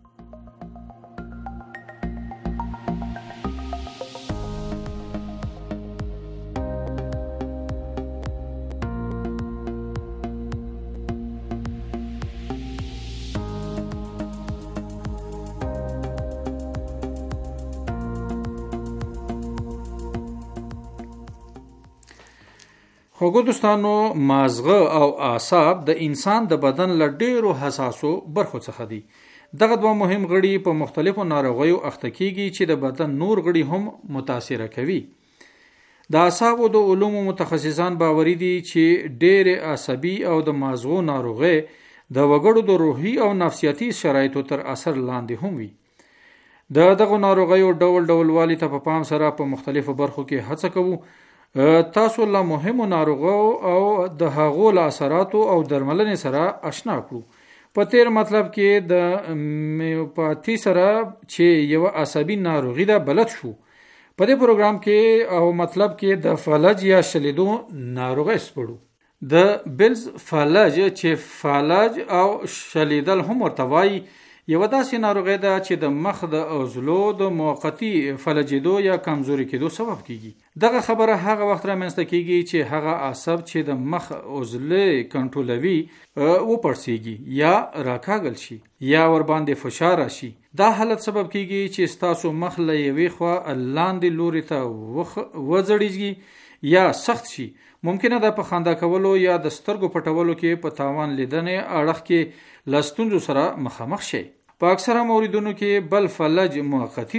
خوږو دوستانو، مازغه او اعصاب د انسان د بدن له ډیرو حساسو برخو څخه دي. دغه دوه مهم غړي په مختلفو ناروغیو اخته کیږي چې د بدن نور غړي هم متاثر کوي. د اعصابو د علومو متخصصان باوري دي چې ډېر عصبي او د مازغو ناروغي د وګړو د روحي او نفسیاتي شرایطو تر اثر لاندې هم وي. د دغه ناروغیو ډول ډول والی ته په پام سره په مختلفو برخو کې هڅه کوو تاسو له مهمو ناروغیو او د هغو له اثراتو او درملنې سره آشنا کړو. په تیر مطلب کې د میوپاتی سره چې یو عصبي ناروغي ده بلد شو. په دې پروګرام کې او مطلب کې د فلج یا شلیدو ناروغي سپړو. د بلز فلج چې فلج او شلیدل هم ورته وایي یو داسې ناروغي ده چې د مخ د عضلو د موقتی فلجیدو یا کمزوري کېدو سبب کیږي. دغه خبره هغه وخت رامنځته کیږي چې هغه عصب چې د مخ عضلې کنټرولوي و پړسیږي یا راکاږل شي یا ور باندې فشار راشي. دا حالت سبب کیږي چې ستاسو مخ له یوې خوا لاندې لوري ته وځړیږي یا سخت شي. ممکنه ده په خندا کولو یا د سترګو پټولو کې په تاوان لیدنې اړخ کې لستونزو سره مخامخ شي. په اکثره موردونو کې بل فلج موقتی دی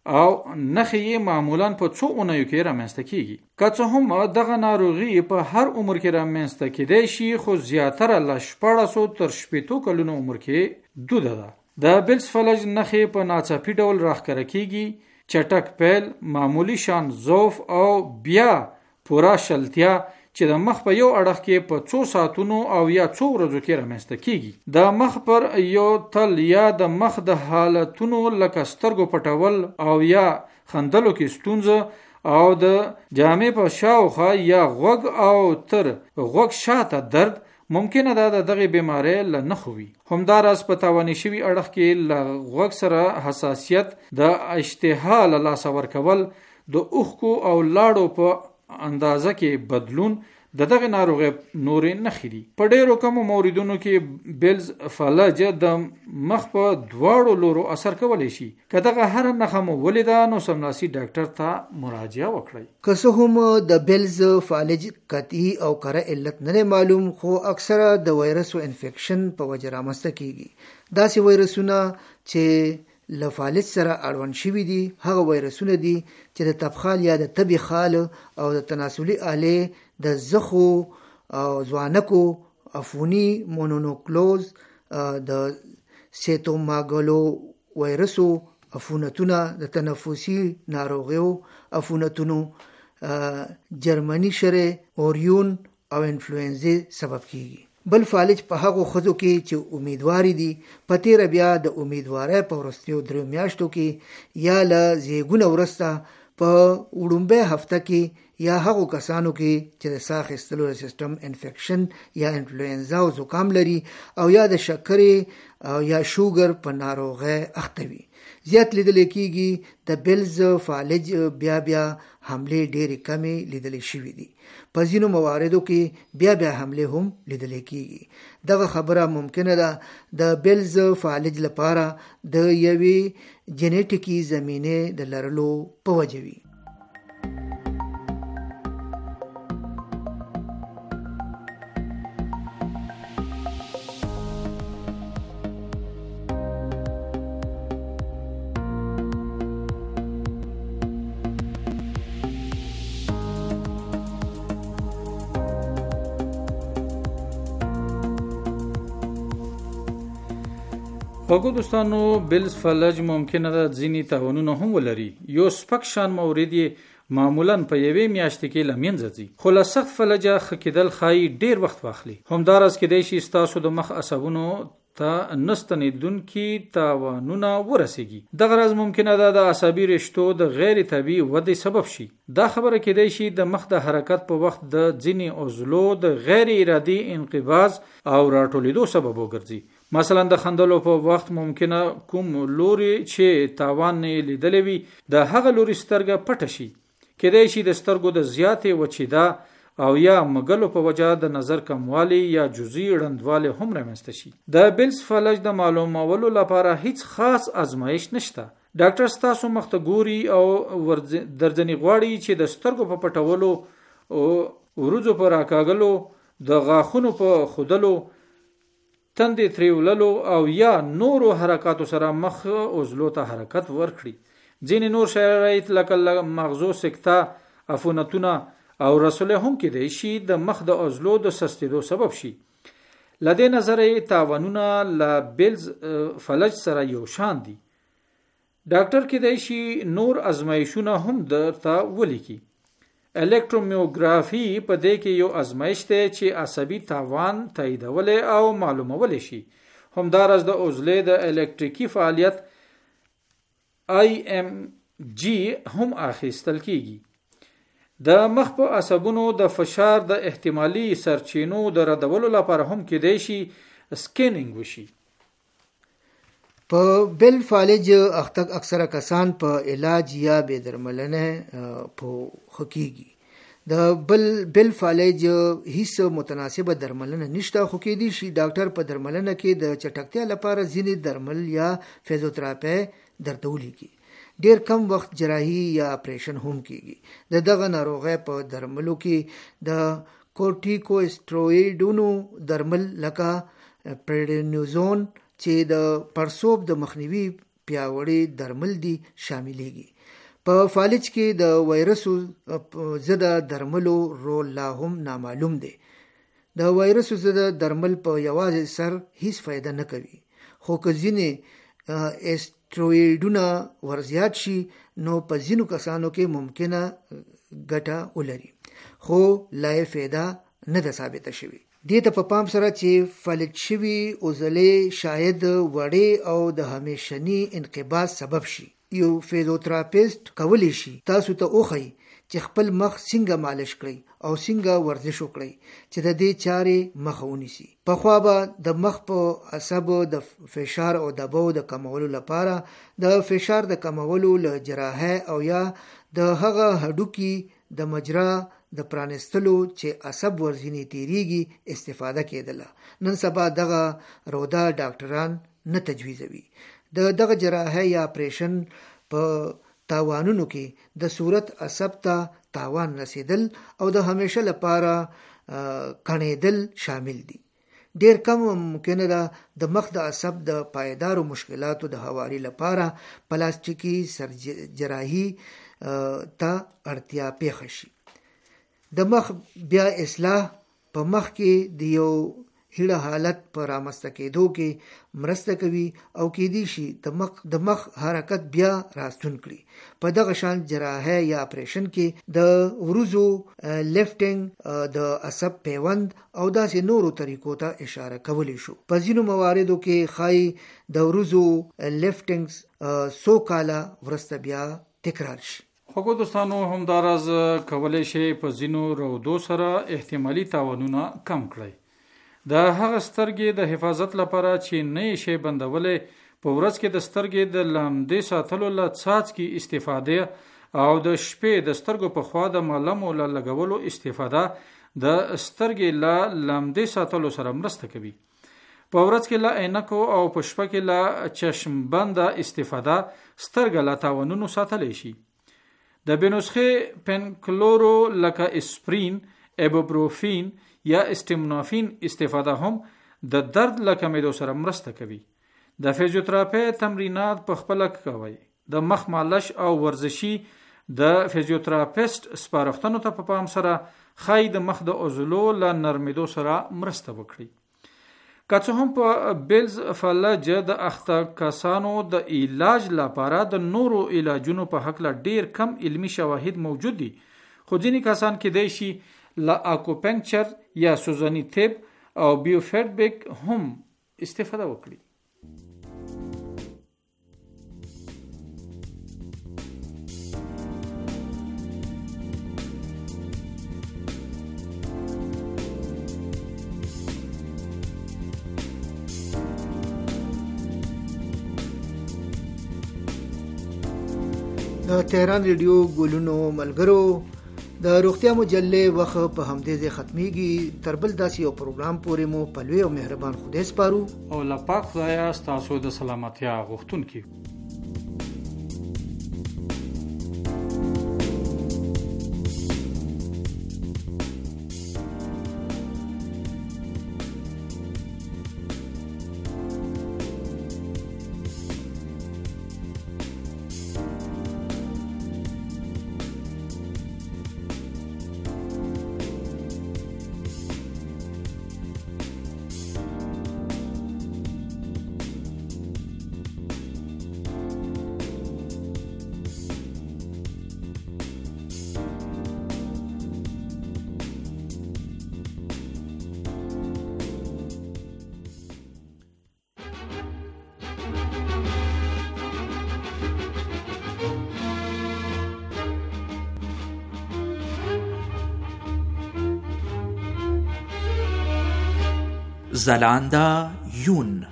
او نښې یې معمولا په څو اونیو کې رامنځته کیږي. که څه هم دغه ناروغي په هر عمر کې رامنځته کیدای شي، خو زیاتره له شپاړسو تر شپېتو کلونو عمر کې دوده ده. د بیلز فلج نښې په ناڅاپي ډول راښکاره کیږي، چټک پیل، معمولی شان ضعف او بیا پوره شلتیا چې د مخ په یو اړخ کې په څو ساعتونو او یا څو ورځو کې رامنځته کیږي. د مخ پر یو تل یا د مخ د حالتونو لکه سترګو پټول او یا خندلو کې ستونزه او د جامې په شاوخوا یا غوږ او تر غوږ شاته درد ممکنه ده د دغه بیماری له نښو وي. همداراز په تاواني شوي اړخ کې له غوږ سره حساسیت، د اشتها له لاسه ورکول، د اوښکو او لاړو په اندازه کې بدلون د دغه ناروغي نورې نښې دي. په ډیرو کمو موردونو کې بیلز فلج د مخ په دواړو لورو اثر کولی شي. که دغه هر نښه مو ولیده نو سملاسي ډاکټر ته مراجعه وکړئ. که څه هم د بیلز فالج قطعي او کره علت نه معلوم، خو اکثره د وایرس او انفیکشن په وجه رامنځته کیږي. داسې وایرسونه چې له فالج سره اړوند شوي دي هغه وایرسونه دي چې د تبخال یا د تبي خال او د تناسلي آلې د زخو او ځوانکو، عفوني مونونوکلوز، د سیتوماګلو وایرسو عفونتونه، د تنفسي ناروغیو عفونتونو، جرمني شری، اوریون او انفلوئنزا سبب کیږي. بل فالج په هغو ښځو کې چې امیدواري دي په تیره بیا د امیدوارۍ په وروستیو دریو میاشتو کې یا له زیږون وروسته په وړومبۍ هفته کې یا هغو کسانو کې چې د ساه اخیستلو سیستم انفیکشن یا انفلوئنزا او زکام لري او یا د شکرې او یا شوګر په ناروغۍ اخته وي. زیات لیدل کېږي د بیلز فالج بیا بیا حملې ډېرې کمې لیدل شوي دي. په ځینو مواردو کې بیا بیا حملې هم لیدل کېږي. دغه خبره ممکنه ده د بیلز فالج لپاره د یوې جنیټیکي زمینې د لرلو په وجه وي. خوږو دوستانو، بیلز فلج ممکنه ده ځینې تاوانونه هم ولري. یو سپک شان مورد یې معمولا په یوې میاشتې کې له منځه ځي، خو له سخت فلجه ښه کېدل ښایي ډېر وخت واخلي. همداراز کېدای شي ستاسو د مخ عصبونو ته نه ستنېدونکي تاوانونه ورسیږي. دغه راز ممکنه ده د عصبي رشتو د غیر طبیعي ودې سبب شي. دا خبره کېدای شي د مخ د حرکت په وخت د ځینې عضلو د غیر ارادي انقباض او راټولېدو سبب وګرځي. مثلا د خندلو په وخت ممکنه کوم لوري چې تاوان نه لیدلې وي د هغه لوري سترګه پټه شي. کېدای شي د سترګو د زیاتې وچېدا او یا مګلو په وجه د نظر کموالی یا جزئی ړندوالی هم رامنځته شي. د بیلز فلج د معلومولو لپاره هیڅ خاص آزمایش نشته. ډاکټر ستاسو مخ ته ګوري او درځنی غواړي چې د سترګو په پټولو او ورځو په راکاګلو، د غاښونو په خودلو، تندې تریوللو او یا نورو حرکاتو سره مخ عضلو ته حرکت ورکړي. ځینې نور شرایط لکه مغزو سکته، عفونتونه او رسوله هم کېدای شي د مخ د عضلو د سستېدو سبب شي. له دې نظره تاوانونه له بیلز فلج سره یو شان دي. ډاکټر کېدای شي نور ازمایښونه هم درته ولیکي. الکترومیوګرافي په دې کې یو ازمایش دی چې عصبي تاوان تاییدولی او معلومولی شي. همداراز د عضلې د الکتریکي فعالیت آی ام جی هم اخیستل کیږي. د مخ په عصبونو د فشار د احتمالي سرچینو د ردولو لپاره هم کېدای شي سکینینګ وشي. په بیل فالج اخته اکثره کسان په علاج یا بې درملنه په خکېږي. د بل بیل فالج هیڅ متناسبه درملنه نشته، خو کېدای شي ډاکټر په درملنه کې د چټکتیا لپاره ځینې درمل یا فزیوتراپي درته ولیکي. ډیر کم وخت جراحي یا اپریشن هم کیږي. د دغه ناروغۍ په درملو کې د کورټیکوسټروئیډونو درمل لکه پریډنیزون چې د پړسوب د مخنیوي پیاوړي درمل دي شاملېږي. په فالج کې د وایرسو ضد درملو رول لا هم نامعلوم دی. د وایرسو ضد درمل په یوازې سر هیڅ فایده نه کوي، خو که ځینې اسټروئیډونه ورزیات شي نو په ځینو کسانو کې ممکنه ګټه ولري، خو لا یې فایده نه ده ثابته شوې. دې ته په پام سره چې فلج شوي عضلې شاید وړې او د همیشني انقباض سبب شي. یو فیزیوتراپیسټ کولی شي تاسو ته وښيي چې خپل مخ څنګه مالش کړئ او څنګه ورزش وکړئ چې د دې چارې مخه ونیسي. پخوا به د مخ په عصبو د فشار او دباو د کمولو لپاره د فشار د کمولو له جراحه او یا د هغه هډوکي د مجرا د پرانستلو چې عصب ورځینې تیریږي استفاده کېدله. نن سبا دغه روده ډاکټران نه تجویزوي. د دغه جراحه یا اپریشن په تاوانونو کې د صورت عصب ته تاوان رسیدل او د همیشه لپاره کڼېدل شامل دي. ډیر کم ممکنه ده د مخ د عصب د پایدارو مشکلاتو د هواري لپاره پلاستیکي جراحي ته اړتیا پیښه شي. د مخ بیا اصلاح په مخ کې د یو هیړه حالت پر رامنځته کېدو کې مرسته کوي او کېدی شي د مخ د مخ حرکت بیا راستون کړي. په دغه شان جراحه یا اپریشن کې د ورزو لیفټینګ، د عصب پیوند او داسې نورو طریقو ته اشاره کولی شو. په ځینو مواردو کې خای د ورزو لیفټینګ سو کاله ورسته بیا تکرار شي. خوږو دوستانو، همداراز کولی شي په ځینو رودو سره احتمالي تاوانونه کم کړئ. د هغه سترګې د حفاظت لپاره چې نه یې شی بندولې، په ورځ کې د سترګې د لامدې ساتلو له څاڅکي استفاده او د شپې د سترګو په خوا د ملمو له لګولو استفاده د سترګې له لامدې ساتلو سره مرسته کوي. په ورځ کې له عینکو او په شپه کې له چشم بنده استفاده سترګه له تاوانونو ساتلی شي. د بنسخې پنکلورو لکه اسپرین، ایبوپروفین یا استمنافین استفاده هم د درد له کمېدو سره مرسته کوي. د فیزیوتراپي تمرینات په خپله کوئ. د مخ مالش او ورزشي د فیزیوتراپیسټ سپارښتنو ته په پام سره خای د مخ د عضلو له نرمېدو سره مرسته وکړي. که څه هم په بیلز فلج د اخته کسانو د علاج لپاره د نورو علاجونو په هکله ډیر کم علمي شواهد موجود دي، خو ځینې کسان کېدای شي له اکوپنکچر یا سوزنی طب او بیو فیډبیک هم استفاده وکړي. د تهران ریډیو ګلونو ملګرو، د روغتیا مجلې وخت په همدې ځای ختمیږي. تر بل داسې یو پروګرام پورې مو په لوی او مهربان خدای سپارو او له پاک خدایه ستاسو د سلامتیا غوښتونکي. زلاندا یون.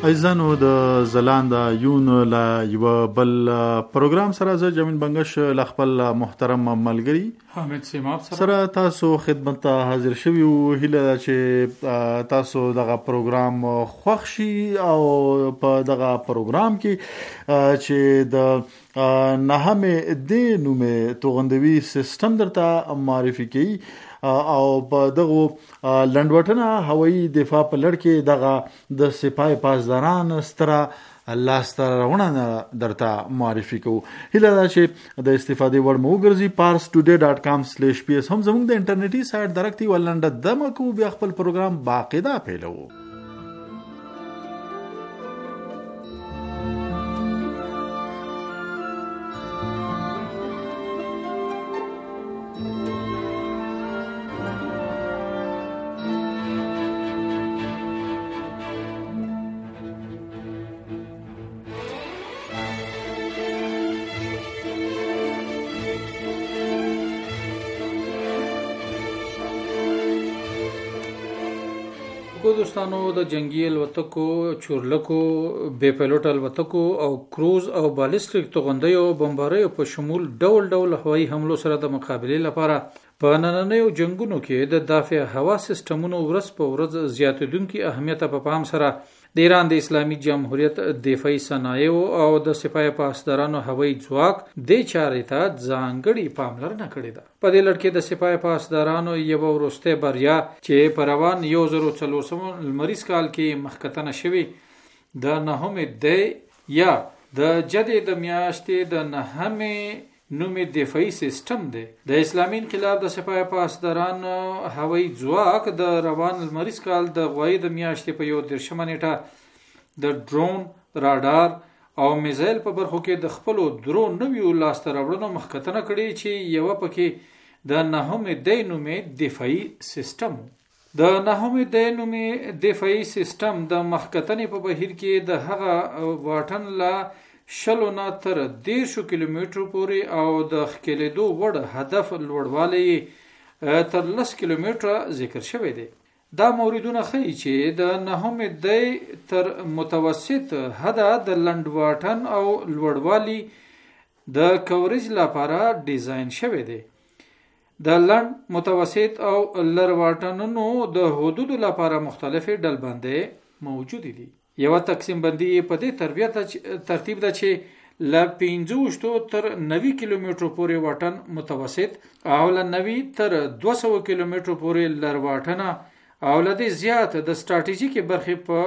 ایزانو د زلاندا یون لا یو بل پروګرام سره ز جمین بنگش ل خپل محترم ملګری حامد سیماب سره تاسو خدمت ته حاضر شوی او هله چې تاسو دغه پروګرام خوښ شي او په دغه پروګرام کې چې د نهمه د نومه توغندوي سیستم درته معرفي کړي او په دغه لندوټنه هوایي دفاع په لړ کې دغه د سپای پاسداران ستره الله ستره روانه درته معرفي کوو. هله دا چې د استفادې وړ مو ګرځي پارس ټوډے ډاٹ کام سلیش پی اس هم زموږ د انټرنیټي سایت درکتي ولنډه دمه کو بیا خپل پروګرام باقاعده پیلو. دوستانو د جنگي الوتکو، چورلکو، بې پیلوټ الوتکو او کروز او بالستیک توغندیو بمباریو په شمول ډول ډول هوایي حملو سره د مقابلې لپاره په نننیو جنگونو کې د دافع هوا سیستمونو ورځ په ورځ زیاتېدونکي اهمیت په پام سره د ایران د اسلامي جمهوریت دفاعي صنایع او د سپاه پاسدارانو هوایي ځواک د چارې ته ځانګړي پاملرنه کړې ده. په دې لړ کې د سپاه پاسدارانو یو وروسته بریا چې په روان یو زر څلور لمریز کال کې مخکتنه شوی د نهمه د یا د جدي د میاشتې د نهمه نومي دفاعي سیستم دی. د اسلامي انقلاب د سپاه پاسدارانو هوایي ځواک د روان لمریز کال د غوی د میاشتې په یو درشمه نیټه د ډرون، راډار او میزایل په برخو کې د خپل درون نویو لاسته راوړنو مخکتنه کړي چې یو پکې د نهمه د نومي دفاعي سیستم. د نهمه د نومي دفاعي سیستم د مخکتنې په بهیر کې د هغه واټن لا شلو نه تر دیرشو کیلومترو پورې او د خکېدو وړ هدف لوړوالی تر لس کیلومتره ذکر شوی دی. دا موردونه ښیي چې د نهمه د تر متوسط حده د لنډ واټن او لوړوالی د کوریج لپاره ډیزاین شوی دی. د لنډ، متوسط او لر واټنونو د حدودو لپاره مختلفې ډلبندۍ موجود دي. یو تقسیم بندي په دې تربیت ترتیب ده چې ل پنځوستو تر نوي کیلومترو پورې واټن متوسط او ل نوي تر دوه سوه کیلومترو پورې لر واټنه او ل دې زیات د ستراتیژیکي برخې په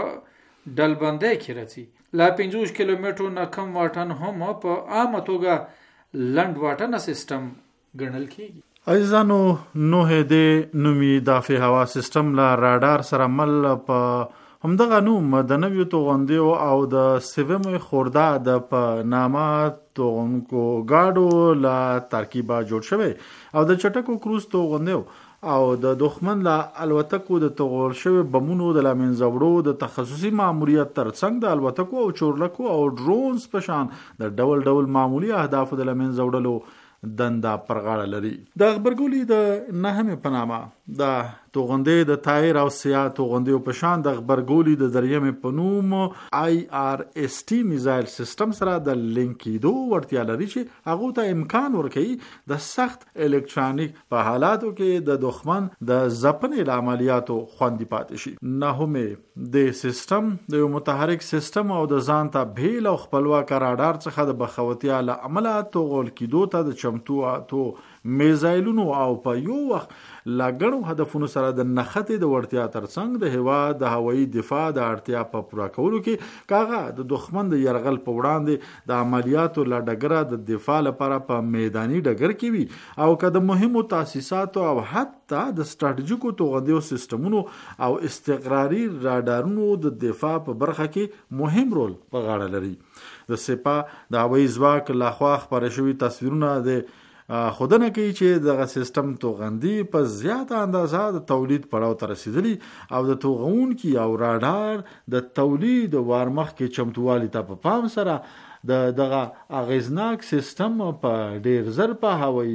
ډلبندۍ کې راځي. ل پنځوس کیلومترو نه کم واټن هم په عامه توګه لنډ واټنه سیستم ګڼل کیږي. ایزانو نوه د نومي دافع هوا سیستم لا راډار سره مل په همدغه نوم د نویو توغندیو او د سوم خورده د په نامه توغونکو گاډو لا ترکیبه جوړ شوی او د چټکو کروز توغندیو او د دښمن لا الوتکو د توغول شوی بمونو د لامن زوړو د تخصصي ماموریت ترڅنګ د الوتکو او چورلکو او ډرونز په شان د ډول ډول معمولی اهداف د لامن زوړلو دنده پرغاړه لري. د خبرګولي د نهمه پنامه د توغندې د تایر او سیا توغندې په شان د خبرګولي د ذریعہ په نوم آی آر اس ټي میزایل سیستم سره د لینکیدو ورتیا لري چې هغه ته امکان ورکوي د سخت الکترونیک په حالاتو کې د دښمن د ځپنې عملیاتو خوندي پاتې شي. نهمه د سیستم د متحرک سیستم او د ځان ته بیل او خپلواک راډار څخه د بخوتیا له عمله توغول کیدو ته د چمتو اتو میزایلونو او په یو وخت لاګړو هدفونو سره د نخته د ورتیا ترڅنګ د هوا د هوایي دفاع د اړتیا په پوره کولو کې کاغه د دښمن د يرغل په وړاندې د عملیاتو لا ډګره د دفاع لپاره په میداني ډګر کې وي او که د مهمو تاسیساتو او حتی د ستراتیژیکو توغندیو سیستمونو او استقراري راډارونو د دفاع په برخه کې مهم رول په غاړه لري. د سپاه د هوایي ځواک لخوا خبرې شوي تصویرونه د خودنه کوي چې دغه سیستم توغندي په زیاته اندازه د تولید پړاو ته رسیدلی او د توغونکي او راډار د تولید وارمخ کې چمتووالي ته په پام سره د دغه اغیزناک سیستم په ډیر زر په هوایي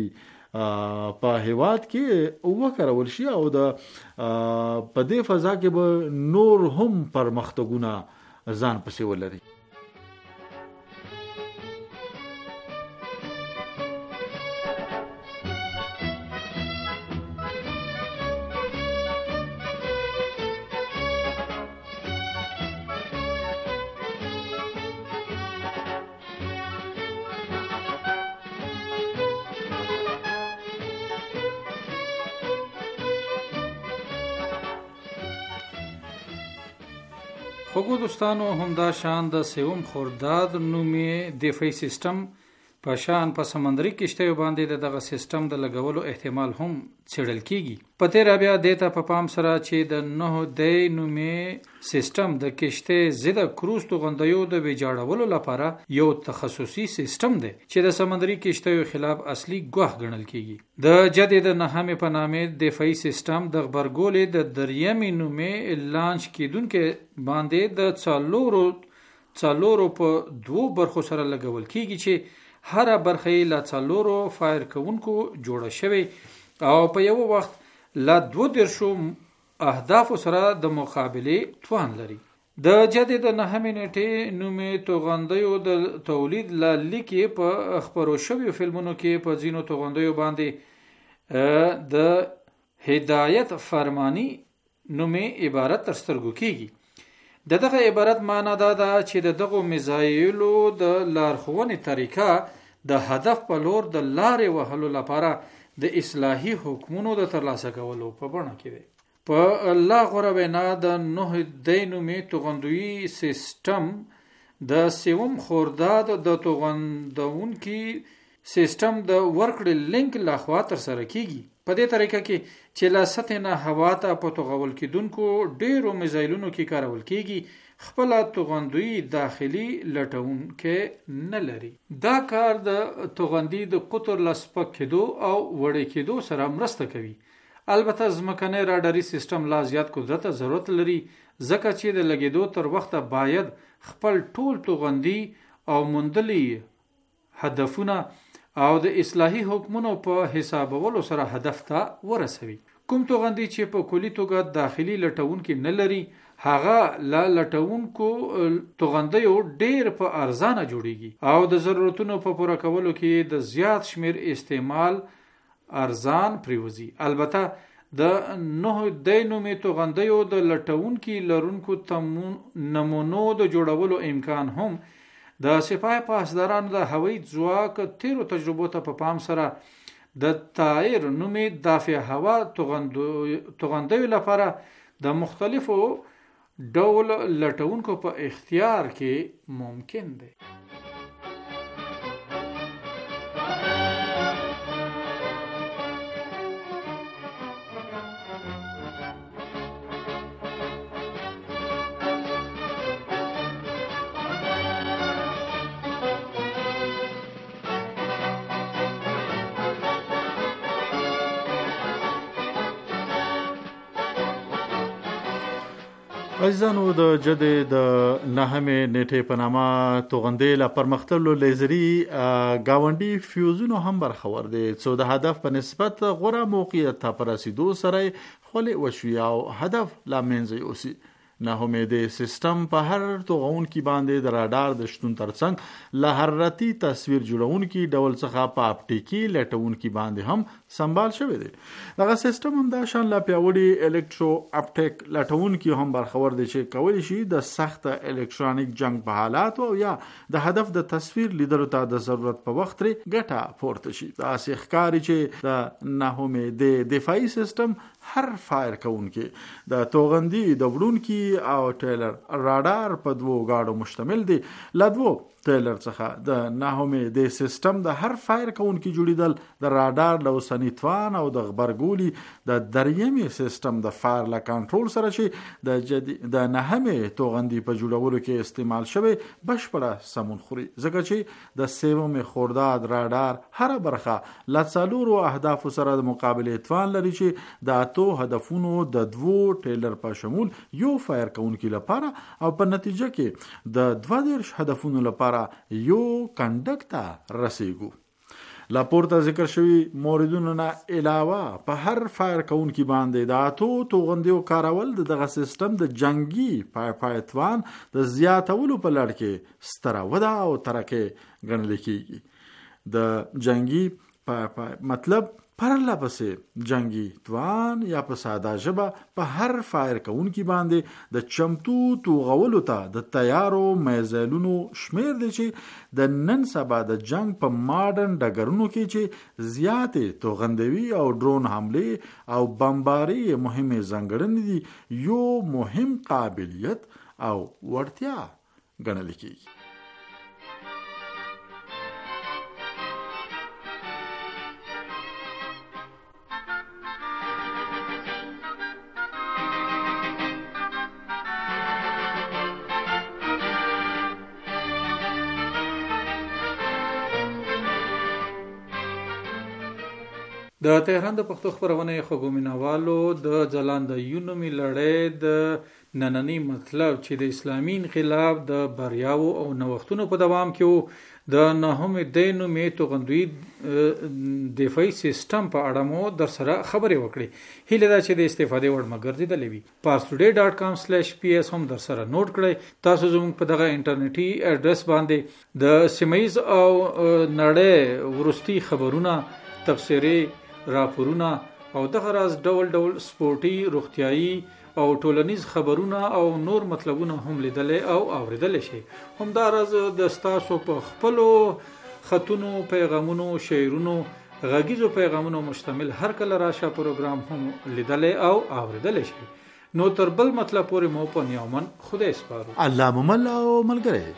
په هیواد کې وکړول شي او د په دې فضا کې به نور هم پرمختګونه ځان پسې ولري. خوږو دوستانو، همدا شان د سوم خرداد نومي دفاعي سیستم په شان په سمندري کشتیو باندې د دغه سیستم د لګولو احتمال هم څېړل کیږي. په تېره بیا دې ته په پام سره چې د نهو دی نومي سیستم د کشتۍ ضد کروز توغندیو د ویجاړولو لپاره یو تخصصي سیستم دی چې د سمندري کشتیو خلاف اصلي ګواښ ګڼل کیږي. د جدید نهمې په نامې دفاعي سیستم د غبرګولې د دریمې نومې لانچ کیدونکې باندې د څلورو څلورو په دوو برخو سره لګول کیږي چې هر برخه یې له څلورو فایر کوونکو جوړه شوی او په یو وخت له دوه دیرشو اهدافو سره د مقابلې توان لري. د جدید نهمې نیټې نومې توغندیو د تولید له لیکې په خپرو شویو فلمونو کې په ځینو توغندیو باندې د هدایت فرمانی نومې عبارت تر سترګو کیږي. د دغه عبارت معنی دا ده چې د دغو میزایلو د لارښوونې طریقه د هدف په لور د لارې وهلو لپاره د اصلاحي حکمونو د ترلاسه کولو په بڼه کې دی. په الله غوره وینا د نهه دی نومې توغندویي سیستم د سوم خرداد د توغندونکي سیستم د ورکړې لینک لخوا ترسره کیږي. په دې طریقه کې چې له سطح نه هوا ته په توغول کېدونکو ډیرو میزایلونو کې کارول کیږي، خپل توغندوی داخلي لټونکې نه لري. دا کار د توغندي د قطر لسپک کېدو او وړې کېدو سره مرسته کوي. البته ځمکنی راډاري سیستم لا زیات قدرت ضرورت لري، ځکه چې د لګېدو تر وخته باید خپل ټول توغندي او موندلي هدفونه او د اصلاحي حکمونو په حسابولو سره هدف ته ورسوي. کوم توغندي چې په کلی توګه داخلي لټونکي نه لري، هغه لا لټونکو توغندیو ډیر په ارزانه جوړیږي او د ضرورتونو په پوره کولو کې د زیات شمیر استعمال ارزان پریوزي. البته د نهه دی نومې توغندیو د لټونکي لرونکو نمونو د جوړولو امکان هم د سپاه پاسدارانو د هوایي ځواک تیرو تجربو ته په پام سره د طائر نومې دافع هوا توغندیو لپاره د مختلفو ډول لټونکو په اختیار کې ممکن دی. عزیزانو، د جدې د نهمې نیټې په نامه توغندې له پرمختللو لیزري ګاونډي فیوزونو هم برخور دي، څو د هدف په نسبت غوره موقعیت ته په رسیدو سره خولې وشوي او هدف لا منځ یوسي. نهمې د سیستم په هر توغونکي باندې د راډار د شتون ترڅنګ له حرارتي تصویر جوړونکي ډول څخه په اپټیکي لټونکي باندې هم سمبال شوی دی. دغه سیستم هم د شان لا پیاوړي الکترو اپټیک لټونکي هم برخور دي چې کولی شي د سخت الکترونیک جنگ په حالات او یا د هدف د تصویر لیدلو ته د ضرورت په وخت لري ګټه پورته شي. دا ښکاري چې د نهمې د دفاعي سیستم هر فایر کوونکی د توغندي د وړونکي او ټیلر راډار په دوو گاډو مشتمل دي. له دوو ټیلر څخه د نهمې د سیستم د هر فایر کوونکی جوړیدل د راډار له اوسني توان او د غبرګولي د دریمې سیستم د فایر له کنټرول سره چې د جدي د نهمې توغندي په جوړولو کې استعمال شوی بشپړه سمون خوري، ځکه چې د سوم خرداد راډار هر برخه له څلورو اهدافو سره د مقابلې توان لري چې د اتو هدفونو د دوو ټیلر په شمول یو فایر کوونکی لپاره او په نتیجه کې د دوه دیرش هدفونو لپاره یو کنډک ته رسیږو. لا پورته ذکر شوي موردونو نه علاوه په هر فایر کوونکي باندې د اتو توغندیو کارول د دغه سیستم د جنگي پای پایتوان د زیاتولو په لړ کې ستره وده او ترقه ګڼل کیږي. د جنگي پای پای مطلب پرله پسې جنگي توان یا په ساده ژبه په هر فایر کوونکي باندې د چمتو توغولو ته د تیارو میزایلونو شمیر دی چې د نن سبا د جنگ په ماډرن ډګرونو کې چې زیاتې توغندوي او ډرون حمله او بمباري مهمه ځانګړنې دي یو مهم قابلیت او وړتیا ګڼل کیږي. د تهران د پښتو خبرونه خبرو مینوالو د ځلانده یونومي لړۍ د نننی مطلب چې د اسلامي انقلاب د بریاو او نوښتونو په دوام کې د نهم دینو می توغندوی دفاعي سیستم په اړه مو در سره خبرې وکړې. هیله ده چې د استفادې وړ مګرځیدلې وي. parstoday dot com slash p s هم در سره نوٹ کړئ. تاسو زموږ په دغه انټرنیټي اډرس باندې د سیمایز او نړۍ ورستي خبرونه، تفسیری راپورونه او دغه راز ډول ډول سپورتي، روغتيایي او ټولنیز خبرونه او نور مطلبونه هم لیدل او اوریدل شي. همدا راز د ستاسو په خپلو خطونو، پیغامونو، شعرونو، غږیزو پیغامونو مشتمل هر کله راشه پروګرام هم لیدل او اوریدل شي. نو تر بل مطلب پورې مو په نیامن خدای سپارو. الله ممل او ملګری.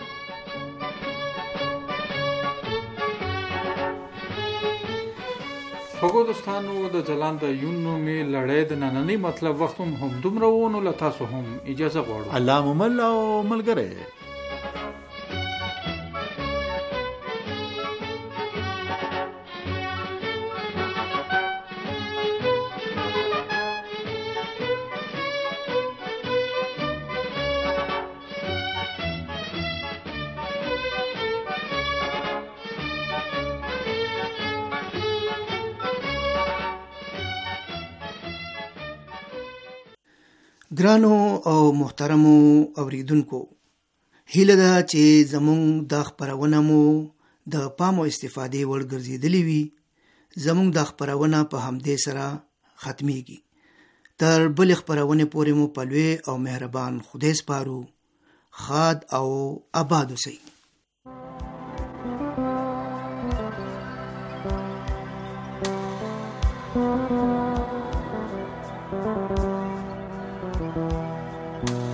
خوږو دوستانو، د ځلانده یونومي لړۍ د نننی مطلب وخت هم دومره و، نو له تاسو هم اجازه غواړو. الله ممل او ملګری. ګرانو او محترمو اوریدونکو، هیله ده چې زموږ د خبرونه مو د پام او استفادې وړ ګرځېدلې وي. زموږ د خبرونه په همدې سره ختميږي. تر بل خبرونه پورې مو په لوی او مهربان خدای سپارو. خاد او آباد اوسئ. Thank you.